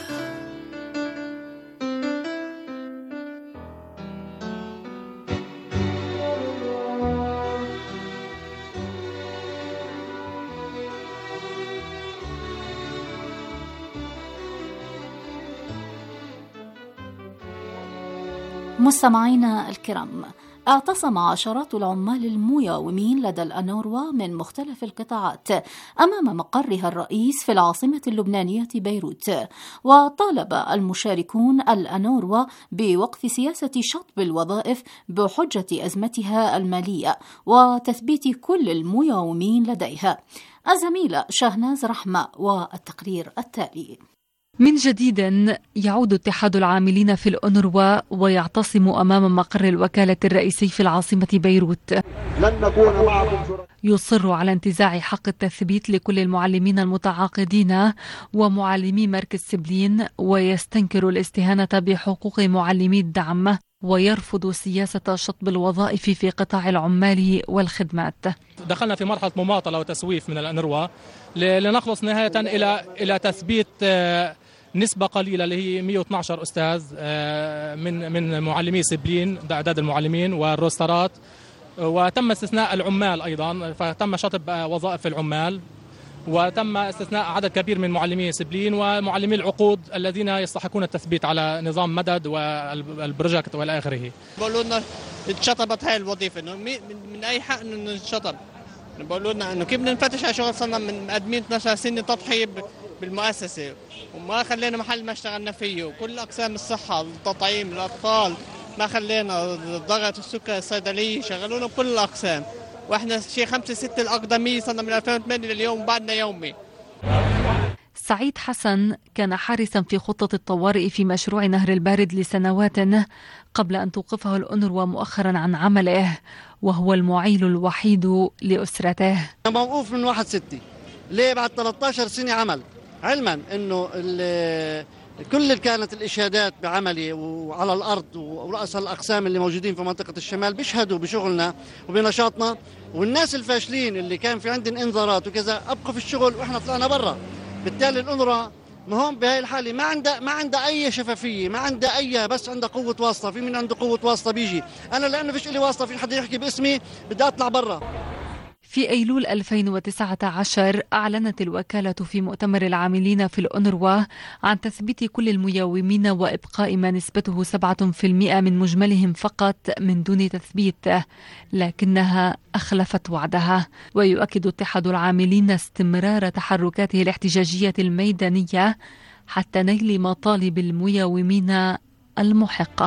[SPEAKER 4] مستمعينا الكرام، اعتصم عشرات العمال المياومين لدى الأنوروا من مختلف القطاعات أمام مقرها الرئيس في العاصمة اللبنانية بيروت، وطالب المشاركون الأنوروا بوقف سياسة شطب الوظائف بحجة أزمتها المالية وتثبيت كل المياومين لديها. الزميلة شهناز رحمة والتقرير التالي.
[SPEAKER 16] من جديد يعود اتحاد العاملين في الأونروا ويعتصم أمام مقر الوكالة الرئيسي في العاصمة بيروت.
[SPEAKER 17] لن نكون معكم.
[SPEAKER 16] يصر على انتزاع حق التثبيت لكل المعلمين المتعاقدين ومعلمي مركز سبلين، ويستنكر الاستهانة بحقوق معلمي الدعم، ويرفض سياسة شطب الوظائف في قطاع العمال والخدمات.
[SPEAKER 18] دخلنا في مرحلة مماطلة وتسويف من الأنوروا لنخلص نهاية إلى إلى تثبيت نسبة قليلة اللي هي مئة واثني عشر أستاذ من من معلمي سبلين، أعداد المعلمين والروسترات، وتم استثناء العمال أيضا، فتم شطب وظائف العمال، وتم استثناء عدد كبير من معلمي سبلين ومعلمي العقود الذين يستحقون التثبيت على نظام مدد والبروجكت والى اخره.
[SPEAKER 19] بقولوا لنا اتشطبت هاي الوظيفه، انه من اي حق انه نشطب. بقولوا لنا انه كيف بدنا نفتش على شغل صرنا من مقدمين اثني عشر سنه تضحيه بالمؤسسه وما خلينا محل ما اشتغلنا فيه، وكل اقسام الصحه، التطعيم، الاطفال ما خلينا، الضغط، السكر، الصيدليه، شغلونا بكل الاقسام، واحنا شيء خمسة ستة الأقدمية صرنا من ألفين وثمانية لليوم بعدنا يومي.
[SPEAKER 16] سعيد حسن كان حارسا في خطة الطوارئ في مشروع نهر البارد لسنوات قبل أن توقفه الأونروا مؤخرا عن عمله، وهو المعيل الوحيد لأسرته.
[SPEAKER 17] أنا موقوف من واحد ستة، ليه بعد ثلاثة عشر سنة عمل، علما أنه كل كانت الإشهادات بعملي وعلى الأرض ورؤساء الأقسام اللي موجودين في منطقة الشمال بيشهدوا بشغلنا وبنشاطنا، والناس الفاشلين اللي كان في عندهم إنذارات وكذا أبقوا في الشغل وإحنا طلعنا برا. بالتالي الأونروا مهم بهاي الحالة ما عنده ما عنده أي شفافية، ما عنده أي، بس عنده قوة واسطة. في من عنده قوة واسطة بيجي، أنا لأنه فيش لي واسطة في حد يحكي باسمي بدي أطلع برا.
[SPEAKER 16] في أيلول ألفين وتسعة عشر أعلنت الوكالة في مؤتمر العاملين في الأونروا عن تثبيت كل المياومين وإبقاء ما نسبته سبعة بالمئة من مجملهم فقط من دون تثبيت، لكنها أخلفت وعدها. ويؤكد اتحاد العاملين استمرار تحركاته الاحتجاجية الميدانية حتى نيل مطالب المياومين المحقة.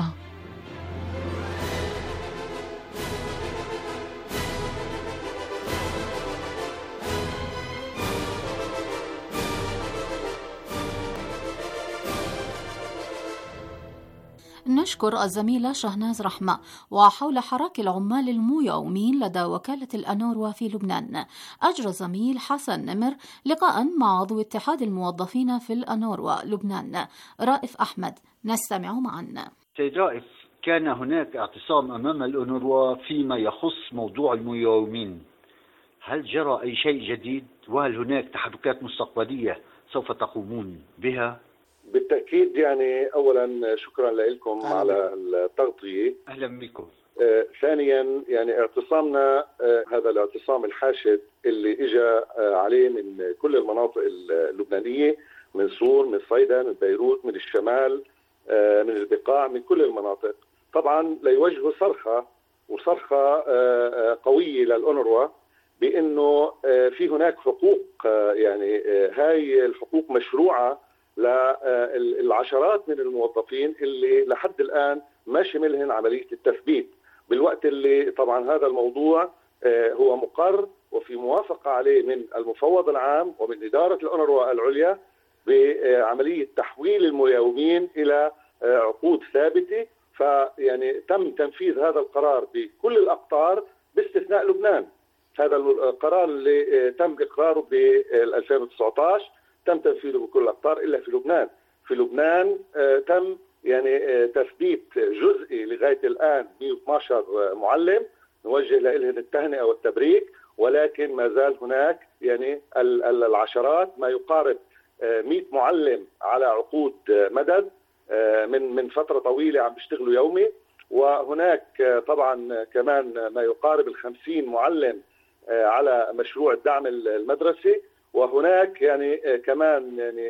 [SPEAKER 20] نشكر الزميلة شهناز رحمة. وحول حراك العمال المياومين لدى وكالة الأنوروا في لبنان، أجرى الزميل حسن نمر لقاء مع عضو اتحاد الموظفين في الأنوروا لبنان رائف أحمد، نستمع معا.
[SPEAKER 21] سيد رائف، كان هناك اعتصام أمام الأنوروا فيما يخص موضوع المياومين، هل جرى أي شيء جديد؟ وهل هناك تحركات مستقبلية سوف تقومون بها؟
[SPEAKER 22] بالتأكيد. يعني أولا شكرا لكم على التغطية.
[SPEAKER 21] أهلا بكم.
[SPEAKER 22] آه ثانيا يعني اعتصامنا آه هذا الاعتصام الحاشد اللي اجى آه عليه من كل المناطق اللبنانية، من صور، من صيدا، من بيروت، من الشمال، آه من البقاع، من كل المناطق، طبعا ليوجهوا صرخة وصرخة آه قوية للأونروا بأنه آه في هناك حقوق، آه يعني آه هاي الحقوق مشروعة للعشرات من الموظفين اللي لحد الآن ما شملهن عملية التثبيت، بالوقت اللي طبعا هذا الموضوع هو مقر وفي موافقة عليه من المفوض العام ومن إدارة الأونروا العليا بعملية تحويل المياومين إلى عقود ثابتة. فيعني تم تنفيذ هذا القرار بكل الأقطار باستثناء لبنان. هذا القرار اللي تم إقراره ب ألفين وتسعة عشر تم تنفيذه بكل الأقطار إلا في لبنان. في لبنان آه تم يعني آه تثبيت جزئي لغاية الآن مئة واثني عشر معلم، نوجه لهم التهنئة والتبريك، ولكن ما زال هناك يعني العشرات، ما يقارب آه مئة معلم على عقود آه مدد آه من من فترة طويلة عم بيشتغلوا يومي، وهناك آه طبعا كمان ما يقارب الخمسين معلم آه على مشروع الدعم المدرسي، وهناك يعني كمان يعني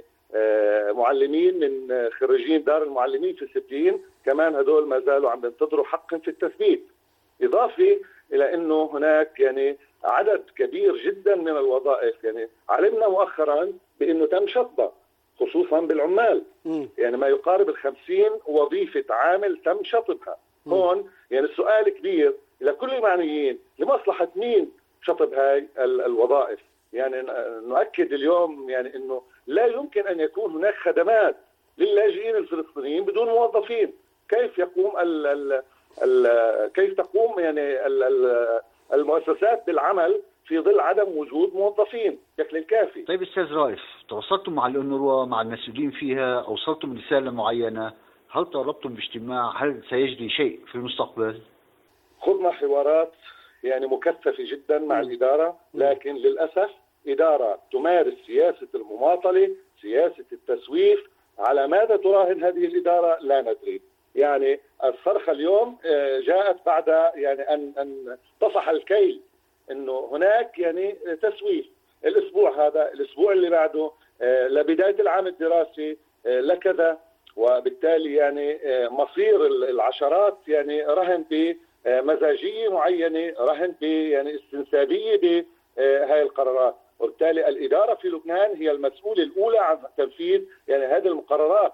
[SPEAKER 22] معلمين من خريجين دار المعلمين في سبلين كمان هدول ما زالوا عم ينتظروا حقهم في التثبيت. إضافة إلى أنه هناك يعني عدد كبير جدا من الوظائف، يعني علمنا مؤخرا بأنه تم شطبها خصوصا بالعمال، يعني ما يقارب الخمسين وظيفة عامل تم شطبها. هون يعني السؤال كبير إلى كل المعنيين، لمصلحة مين شطب هاي الوظائف؟ يعني نؤكد اليوم يعني انه لا يمكن ان يكون هناك خدمات للاجئين الفلسطينيين بدون موظفين. كيف يقوم ال ال ال كيف تقوم يعني ال ال المؤسسات بالعمل في ظل عدم وجود موظفين بشكل كافي؟
[SPEAKER 21] طيب استاذ رائف، تواصلتم مع الأونروا مع المسؤولين فيها، اوصلتم رساله معينه، هل طلبتم باجتماع، هل سيجري شيء في المستقبل؟
[SPEAKER 22] خضنا حوارات يعني مكثفة جدا مع الإدارة، لكن للأسف إدارة تمارس سياسة المماطلة، سياسة التسويف. على ماذا تراهن هذه الإدارة لا ندري. يعني الصرخة اليوم جاءت بعد يعني أن أن طفح الكيل إنه هناك يعني تسويف. الأسبوع هذا، الأسبوع اللي بعده، لبداية العام الدراسي لكذا، وبالتالي يعني مصير العشرات يعني رهن ب مزاجية معينة، رهن ب يعني استنسابية بهاي القرارات، وبالتالي الإدارة في لبنان هي المسؤولة الأولى عن تنفيذ يعني هذه المقررات.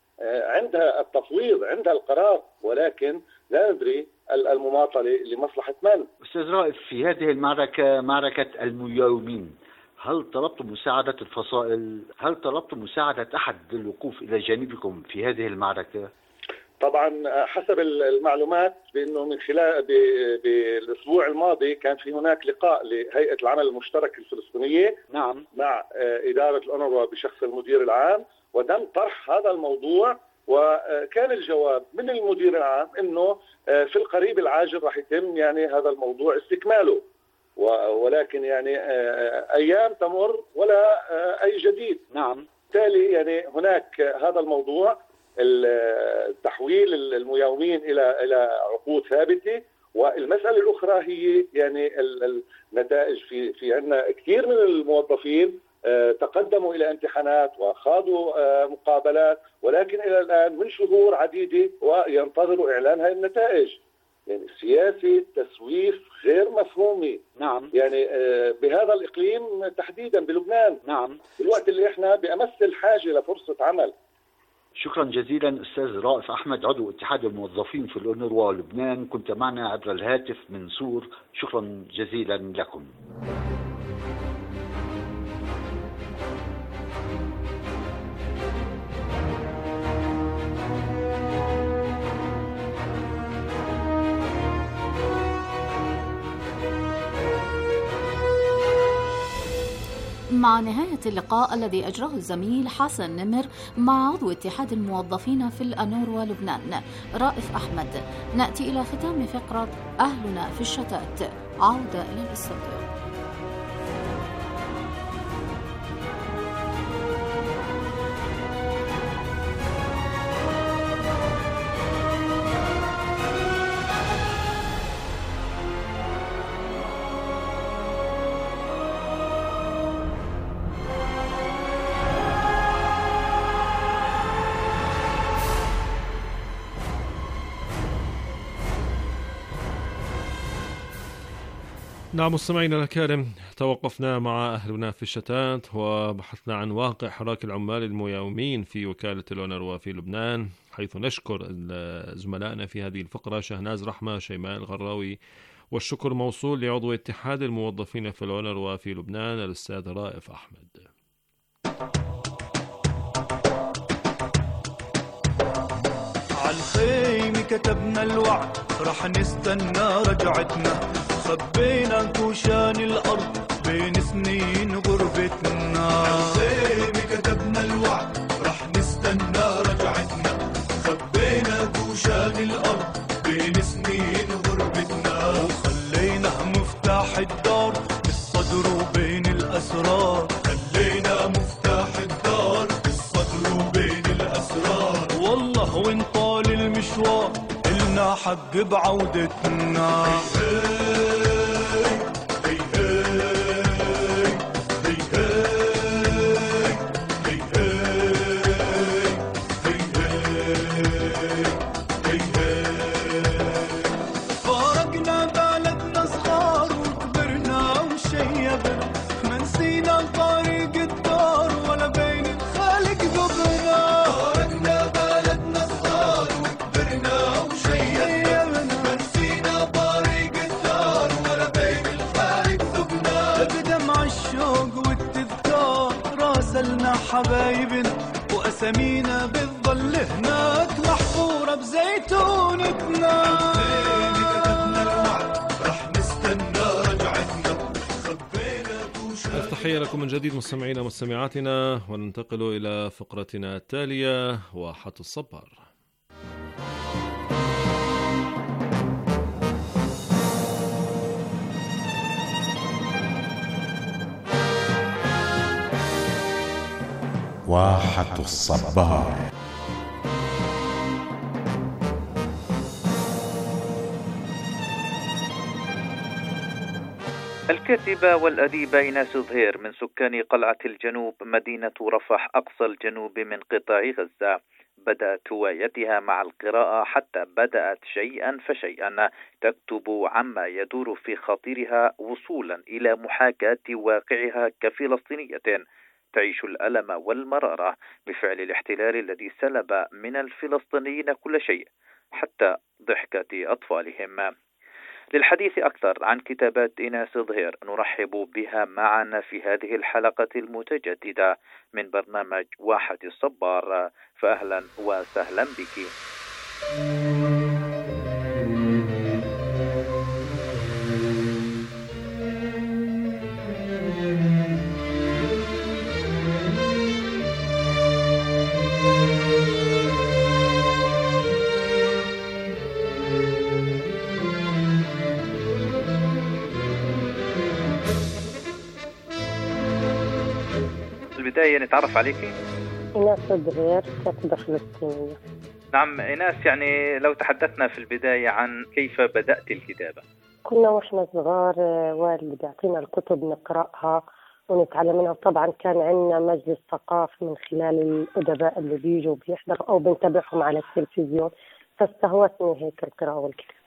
[SPEAKER 22] عندها التفويض، عندها القرار، ولكن لا ندري المماطلة لمصلحة من.
[SPEAKER 21] أستاذ رائف، في هذه المعركة، معركة المياومين، هل طلبتم مساعدة الفصائل؟ هل طلبتم مساعدة أحد للوقوف إلى جانبكم في هذه المعركة؟
[SPEAKER 22] طبعا حسب المعلومات بأنه من خلال بالأسبوع الماضي كان في هناك لقاء لهيئة العمل المشترك الفلسطينية
[SPEAKER 21] نعم
[SPEAKER 22] مع إدارة الأونروا بشخص المدير العام، وتم طرح هذا الموضوع، وكان الجواب من المدير العام أنه في القريب العاجل راح يتم يعني هذا الموضوع استكماله، ولكن يعني أيام تمر ولا أي جديد.
[SPEAKER 21] نعم.
[SPEAKER 22] بالتالي يعني هناك هذا الموضوع، التحويل المياومين الى الى عقود ثابته، والمسألة الأخرى هي يعني النتائج. في في عندنا كثير من الموظفين تقدموا إلى امتحانات وخاضوا مقابلات، ولكن إلى الآن من شهور عديدة وينتظروا إعلان هذه النتائج. يعني سياسة تسويف غير مفهومة.
[SPEAKER 21] نعم.
[SPEAKER 22] يعني بهذا الإقليم تحديدا بلبنان.
[SPEAKER 21] نعم.
[SPEAKER 22] بالوقت اللي إحنا بأمس الحاجة لفرصة عمل.
[SPEAKER 21] شكرا جزيلا أستاذ رائف أحمد، عضو اتحاد الموظفين في الأونروا لبنان، كنت معنا عبر الهاتف من سور. شكرا جزيلا لكم.
[SPEAKER 20] مع نهاية اللقاء الذي أجراه الزميل حسن نمر مع عضو اتحاد الموظفين في الأنوروا لبنان رائف أحمد، نأتي إلى ختام فقرة أهلنا في الشتات. عودة إلى الاستوديو.
[SPEAKER 9] نعم مستمعينا الكرام، توقفنا مع أهلنا في الشتات وبحثنا عن واقع حراك العمال الميومين في وكالة الأونروا في لبنان، حيث نشكر زملائنا في هذه الفقرة شهناز رحمة، شيماء الغراوي، والشكر موصول لعضو اتحاد الموظفين في الأونروا في لبنان الأستاذ رائف أحمد.
[SPEAKER 1] عالخيم كتبنا الوعد رح نستنى رجعتنا، خبينا كوشان الأرض بين سنين غربتنا. عالخيم كتبنا الوعد رح نستنى رجعتنا، خبينا كوشان الأرض بين سنين غربتنا. وخلينا مفتاح الدار بالصدر وبين الأسرار، خلينا مفتاح الدار بالصدر وبين الأسرار. والله وين طال المشوار إلنا حق بعودتنا. حبايبنا وأسامينا بتضل هناك محفورة بزيتونتنا. كتبنا الوعد رح نستنى رجعتنا.
[SPEAKER 9] تحية لكم من جديد مستمعينا ومستمعاتنا، وننتقل إلى فقرتنا التالية واحة الصبار.
[SPEAKER 2] واحة الصبار.
[SPEAKER 3] الكاتبة والأديبة إيناس ظهير من سكان قلعة الجنوب مدينة رفح أقصى الجنوب من قطاع غزة، بدأت هوايتها مع القراءة حتى بدأت شيئا فشيئا تكتب عما يدور في خاطرها وصولا إلى محاكاة واقعها كفلسطينية تعيش الألم والمرارة بفعل الاحتلال الذي سلب من الفلسطينيين كل شيء حتى ضحكة أطفالهم. للحديث أكثر عن كتابات إيناس ظهير نرحب بها معنا في هذه الحلقة المتجددة من برنامج واحة الصبار، فأهلا وسهلا بك. بداية نتعرف عليكي.
[SPEAKER 23] إيناس ظهير، كاتبة فلسطينية.
[SPEAKER 3] نعم إيناس، يعني لو تحدثنا في البداية عن كيف بدأت الكتابة.
[SPEAKER 6] كنا وإحنا صغار والدي بيعطينا الكتب نقرأها ونتعلم منها، وطبعا كان عندنا مجلس ثقافي من خلال الأدباء اللي بيجوا بيحضروا أو بنتابعهم على التلفزيون، فاستهوتني هيك القراءة والكتابة.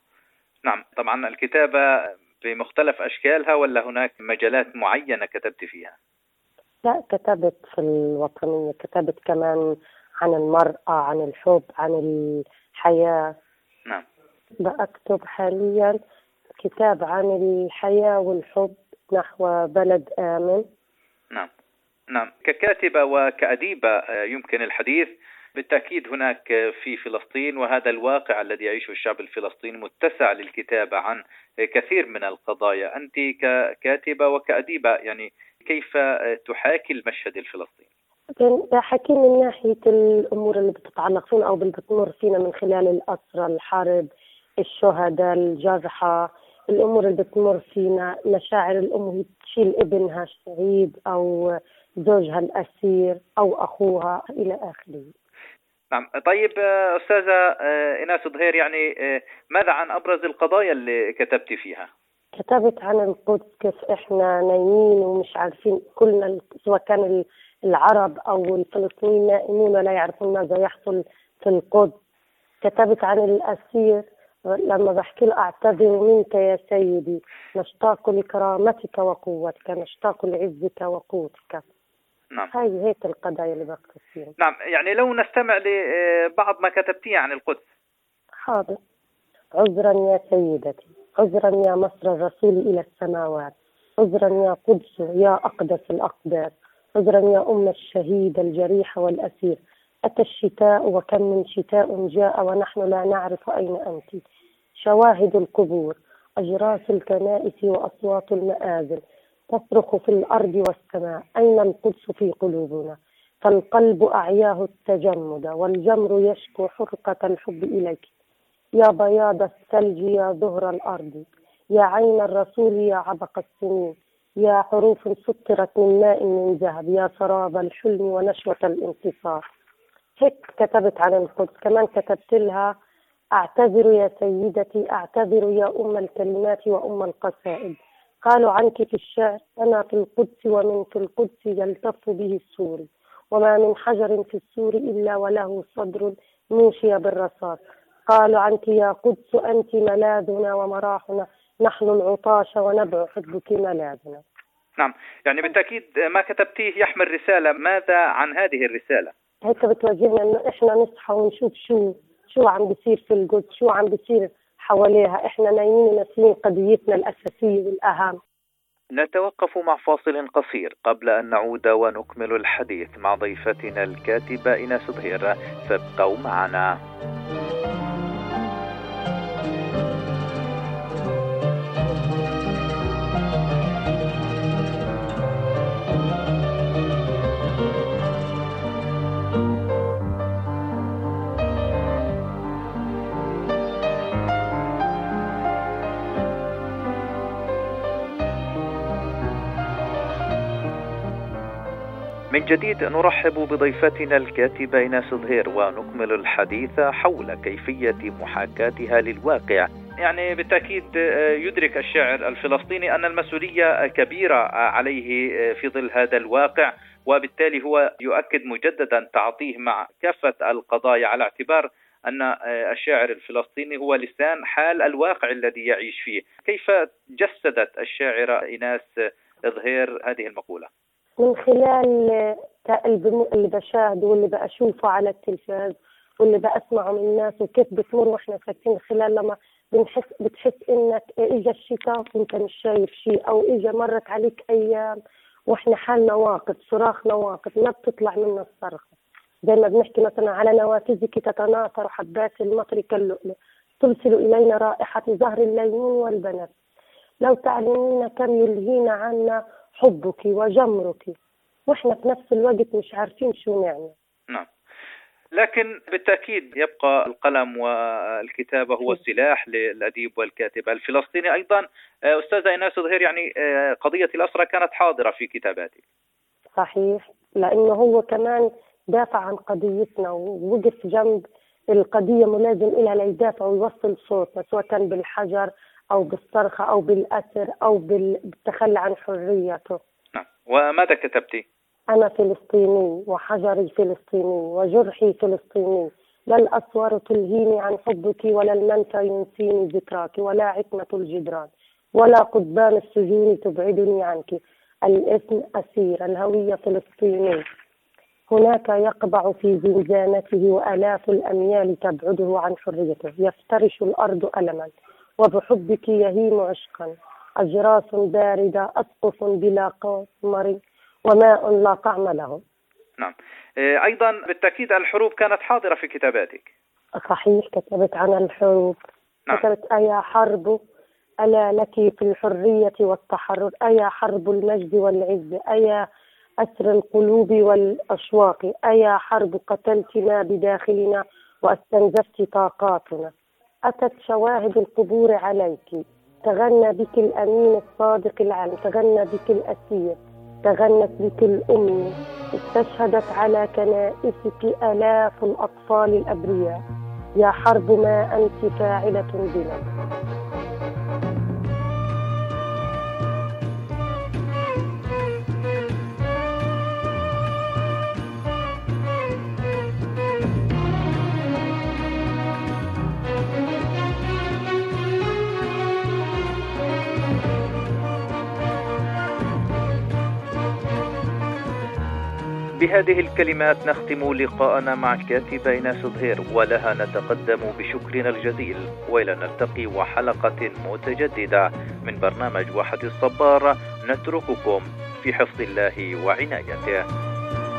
[SPEAKER 3] نعم، طبعا الكتابة بمختلف أشكالها ولا هناك مجالات معينة كتبت فيها؟
[SPEAKER 6] لا، كتبت في الوطنية، كتبت كمان عن المرأة، عن الحب، عن الحياة.
[SPEAKER 3] نعم.
[SPEAKER 6] بأكتب حاليا كتاب عن الحياة والحب نحو بلد آمن.
[SPEAKER 3] نعم نعم. ككاتبة وكأديبة يمكن الحديث بالتأكيد هناك في فلسطين، وهذا الواقع الذي يعيشه الشعب الفلسطيني متسع للكتابة عن كثير من القضايا. أنت ككاتبة وكأديبة يعني كيف تحاكي المشهد الفلسطيني؟
[SPEAKER 6] بحكي من ناحية الأمور اللي بتتعلق فينا أو اللي بتمر فينا من خلال الأسرى، الحرب، الشهداء، الجرحى، الأمور اللي بتمر فينا، مشاعر الأم وهي تشيل ابنها الشهيد أو زوجها الأسير أو أخوها إلى آخره.
[SPEAKER 3] نعم. طيب أستاذة إيناس ظهير، يعني ماذا عن أبرز القضايا اللي كتبت فيها؟
[SPEAKER 6] كتبت عن القدس، كيف إحنا نايمين ومش عارفين كلنا، سواء كان العرب أو الفلسطينيين نائمون لا يعرفون ماذا يحصل في القدس. كتبت عن الأسير لما بحكي له أعتذر منك يا سيدي، نشتاق لكرامتك وقوتك، نشتاق لعزك وقوتك.
[SPEAKER 3] نعم.
[SPEAKER 6] هاي هيك القضايا اللي بكتب فيها.
[SPEAKER 3] نعم، يعني لو نستمع لبعض ما كتبتيه عن القدس.
[SPEAKER 6] حاضر. عذرا يا سيدتي، عذرا يا مصر الرسول إلى السماوات، عذرا يا قدس يا أقدس الأقداس، عذرا يا أم الشهيد الجريح والأسير، أتى الشتاء وكم من شتاء جاء ونحن لا نعرف أين أنت، شواهد القبور، أجراس الكنائس وأصوات المآذن تصرخ في الأرض والسماء، أين القدس في قلوبنا؟ فالقلب أعياه التجمد والجمر يشكو حرقة الحب إليك، يا بياض الثلج يا ظهر الأرض، يا عين الرسول يا عبق السنين، يا حروف سطرت من ماء من ذهب، يا سراب الحلم ونشوة الانتصار. هيك كتبت عن القدس. كمان كتبت لها أعتذر يا سيدتي، أعتذر يا أم الكلمات وأم القصائد، قالوا عنك في الشعر أنا في القدس ومن في القدس يلتف به السور، وما من حجر في السور إلا وله صدر موشي بالرصاص، قالوا عنك يا قدس أنت ملاذنا ومراحنا، نحن العطاش ونبع حبك ملاذنا.
[SPEAKER 3] نعم، يعني بالتأكيد ما كتبتيه يحمل رسالة. ماذا عن هذه الرسالة؟
[SPEAKER 6] هيك بتوجهنا إنه إحنا نصحى ونشوف شو شو عم بيصير في القدس، شو عم بيصير حواليها، إحنا نايمين وناسين قضيتنا الأساسية والأهم.
[SPEAKER 3] نتوقف مع فاصل قصير قبل أن نعود ونكمل الحديث مع ضيفتنا الكاتبة إيناس ظهير، فابقوا معنا. من جديد نرحب بضيفتنا الكاتبة إيناس ظهير ونكمل الحديث حول كيفية محاكاتها للواقع. يعني بالتأكيد يدرك الشاعر الفلسطيني أن المسؤولية كبيرة عليه في ظل هذا الواقع، وبالتالي هو يؤكد مجددا تعاطيه مع كافة القضايا، على اعتبار أن الشاعر الفلسطيني هو لسان حال الواقع الذي يعيش فيه. كيف جسدت الشاعرة إيناس ظهير هذه المقولة؟
[SPEAKER 6] من خلال اللي بشاهده واللي بأشوفه على التلفاز واللي بأسمعه من الناس، وكيف بتمر واحنا ساكتين، خلال لما بنحس بتحس انك اجى الشتاء وانت مش شايف شيء، او اجى مرت عليك ايام واحنا حالنا واقف، صراخنا واقف، ما بتطلع منا الصرخة. زي ما بنحكي مثلا على نوافذك تتناثر حبات المطر كاللؤلؤ، ترسل الينا رائحة زهر الليمون والبنات، لو تعلمين كم يلهينا عنا حبك وجمرك، واحنا في نفس الوقت مش عارفين شو نعمل.
[SPEAKER 3] نعم، لكن بالتأكيد يبقى القلم والكتابة هو السلاح للأديب والكاتب الفلسطيني. أيضا أستاذة إيناس ظهير، يعني قضية الأسرى كانت حاضرة في كتاباتك.
[SPEAKER 6] صحيح، لأنه هو كمان دافع عن قضيتنا ووقف جنب القضية ملازم إلها ليدافع ويوصل صوتنا سواء بالحجر أو بالصرخة أو بالأسر أو بالتخلي عن حريته.
[SPEAKER 3] نعم. وماذا كتبتي؟
[SPEAKER 6] أنا فلسطيني وحجري فلسطيني وجرحي فلسطيني، لا الأسوار تلهيني عن حبك ولا المنفى ينسيني ذكراك ولا عتمة الجدران ولا قضبان السجون تبعدني عنك. الاسم أسير، الهوية فلسطيني. هناك يقبع في زنزانته وآلاف الأميال تبعده عن حريته. يفترش الأرض ألما وبحبك يهيم عشقا. أجراس باردة أسقف بلا قمر وماء لا طعم له.
[SPEAKER 3] نعم. أيضا بالتأكيد الحروب كانت حاضرة في كتاباتك.
[SPEAKER 6] صحيح، كتبت عن الحروب. نعم. كتبت أيا حرب ألا لك في الحرية والتحرر، أيا حرب المجد والعز، أيا أسر القلوب والأشواق، أيا حرب قتلتنا بداخلنا واستنزفت طاقاتنا. أتت شواهد القبور عليك، تغنى بك الأمين الصادق العلم، تغنى بك الأسير، تغنت بك الأم، استشهدت على كنائسك آلاف الأطفال الأبرياء. يا حرب ما أنت فاعلة بنا.
[SPEAKER 3] بهذه الكلمات نختم لقاءنا مع الكاتبة إيناس ظهير، ولها نتقدم بشكرنا الجزيل، وإلى نلتقي وحلقة متجددة من برنامج واحد الصبار. نترككم في حفظ الله وعنايته.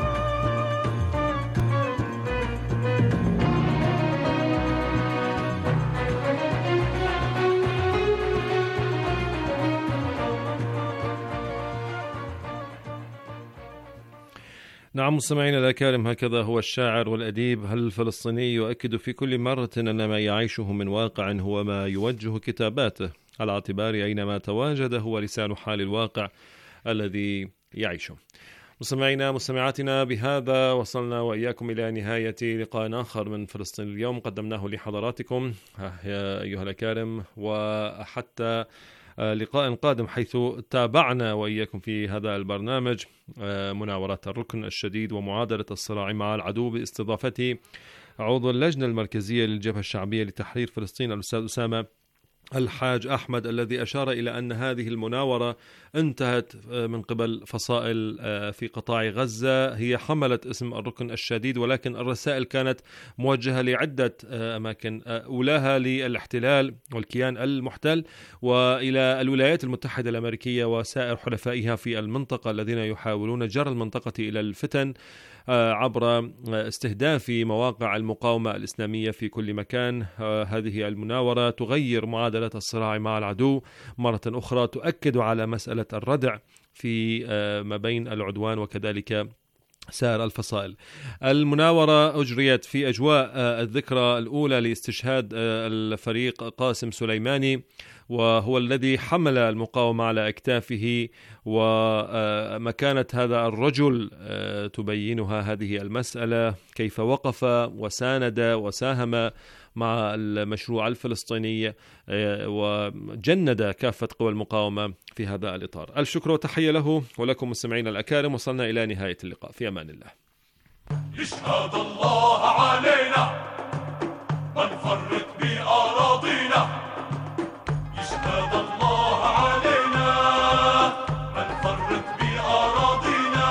[SPEAKER 9] نعم مستمعينا الأكارم، هكذا هو الشاعر والأديب الفلسطيني يؤكد في كل مرة أن ما يعيشه من واقع هو ما يوجه كتاباته، على اعتبار أينما تواجد هو لسان حال الواقع الذي يعيشه. مستمعينا مستمعاتنا، بهذا وصلنا وإياكم إلى نهاية لقاء آخر من فلسطين اليوم قدمناه لحضراتكم يا أيها الأكارم، وحتى لقاء قادم حيث تابعنا وإياكم في هذا البرنامج مناورات الركن الشديد ومعادلة الصراع مع العدو باستضافة عضو اللجنة المركزية للجبهة الشعبية لتحرير فلسطين الأستاذ أسامة الحاج أحمد، الذي أشار إلى أن هذه المناورة انتهت من قبل فصائل في قطاع غزة هي حملت اسم الركن الشديد، ولكن الرسائل كانت موجهة لعدة أماكن، أولاها للاحتلال والكيان المحتل وإلى الولايات المتحدة الأمريكية وسائر حلفائها في المنطقة الذين يحاولون جر المنطقة إلى الفتن عبر استهداف مواقع المقاومة الإسلامية في كل مكان. هذه المناورة تغير معادلة الصراع مع العدو مرة أخرى، تؤكد على مسألة الردع في ما بين العدوان وكذلك سائر الفصائل. المناورة أجريت في أجواء الذكرى الأولى لاستشهاد الفريق قاسم سليماني، وهو الذي حمل المقاومة على أكتافه، ومكانة هذا الرجل تبينها هذه المسألة، كيف وقف وساند وساهم مع المشروع الفلسطيني وجند كافة قوى المقاومة في هذا الإطار. الشكر وتحية له ولكم مستمعين الأكارم، وصلنا إلى نهاية اللقاء، في أمان الله.
[SPEAKER 1] يشهد الله علينا ما نفرط بأراضينا، يشهد الله علينا ما نفرط بأراضينا،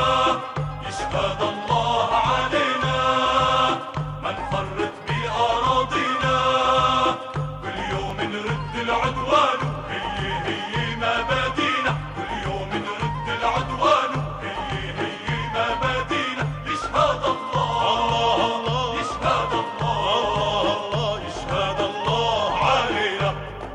[SPEAKER 1] يشهد الله علينا ما نفرط بأراضينا، كل يوم نرد العدوان هي هي مبادينا، كل يوم نرد العدوان هي هي مبادينا، يشهد الله يشهد الله يشهد الله علينا.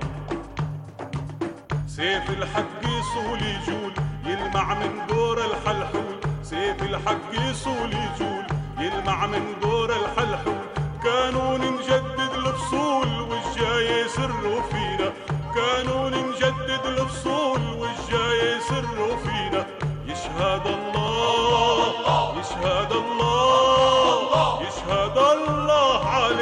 [SPEAKER 1] سيف الحق يصول يجول يلمع من دور الحلحول، سيف الحق يصول يجول يلمع من دور الحلحول، كانون نجدد الفصول والجاي يسروا فينا، كانون نجدد الفصول والجاي يسروا فينا، يشهد الله يشهد الله يشهد الله علينا.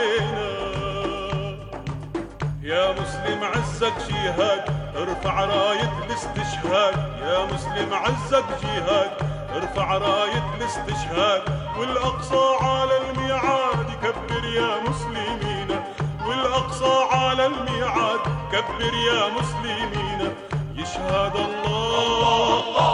[SPEAKER 1] عزك جهاد ارفع راية الاستشهاد يا مسلم عزك جهاد ارفع راية الاستشهاد والأقصى على الميعاد كبر يا مسلمين والأقصى على الميعاد كبر يا مسلمين يشهد الله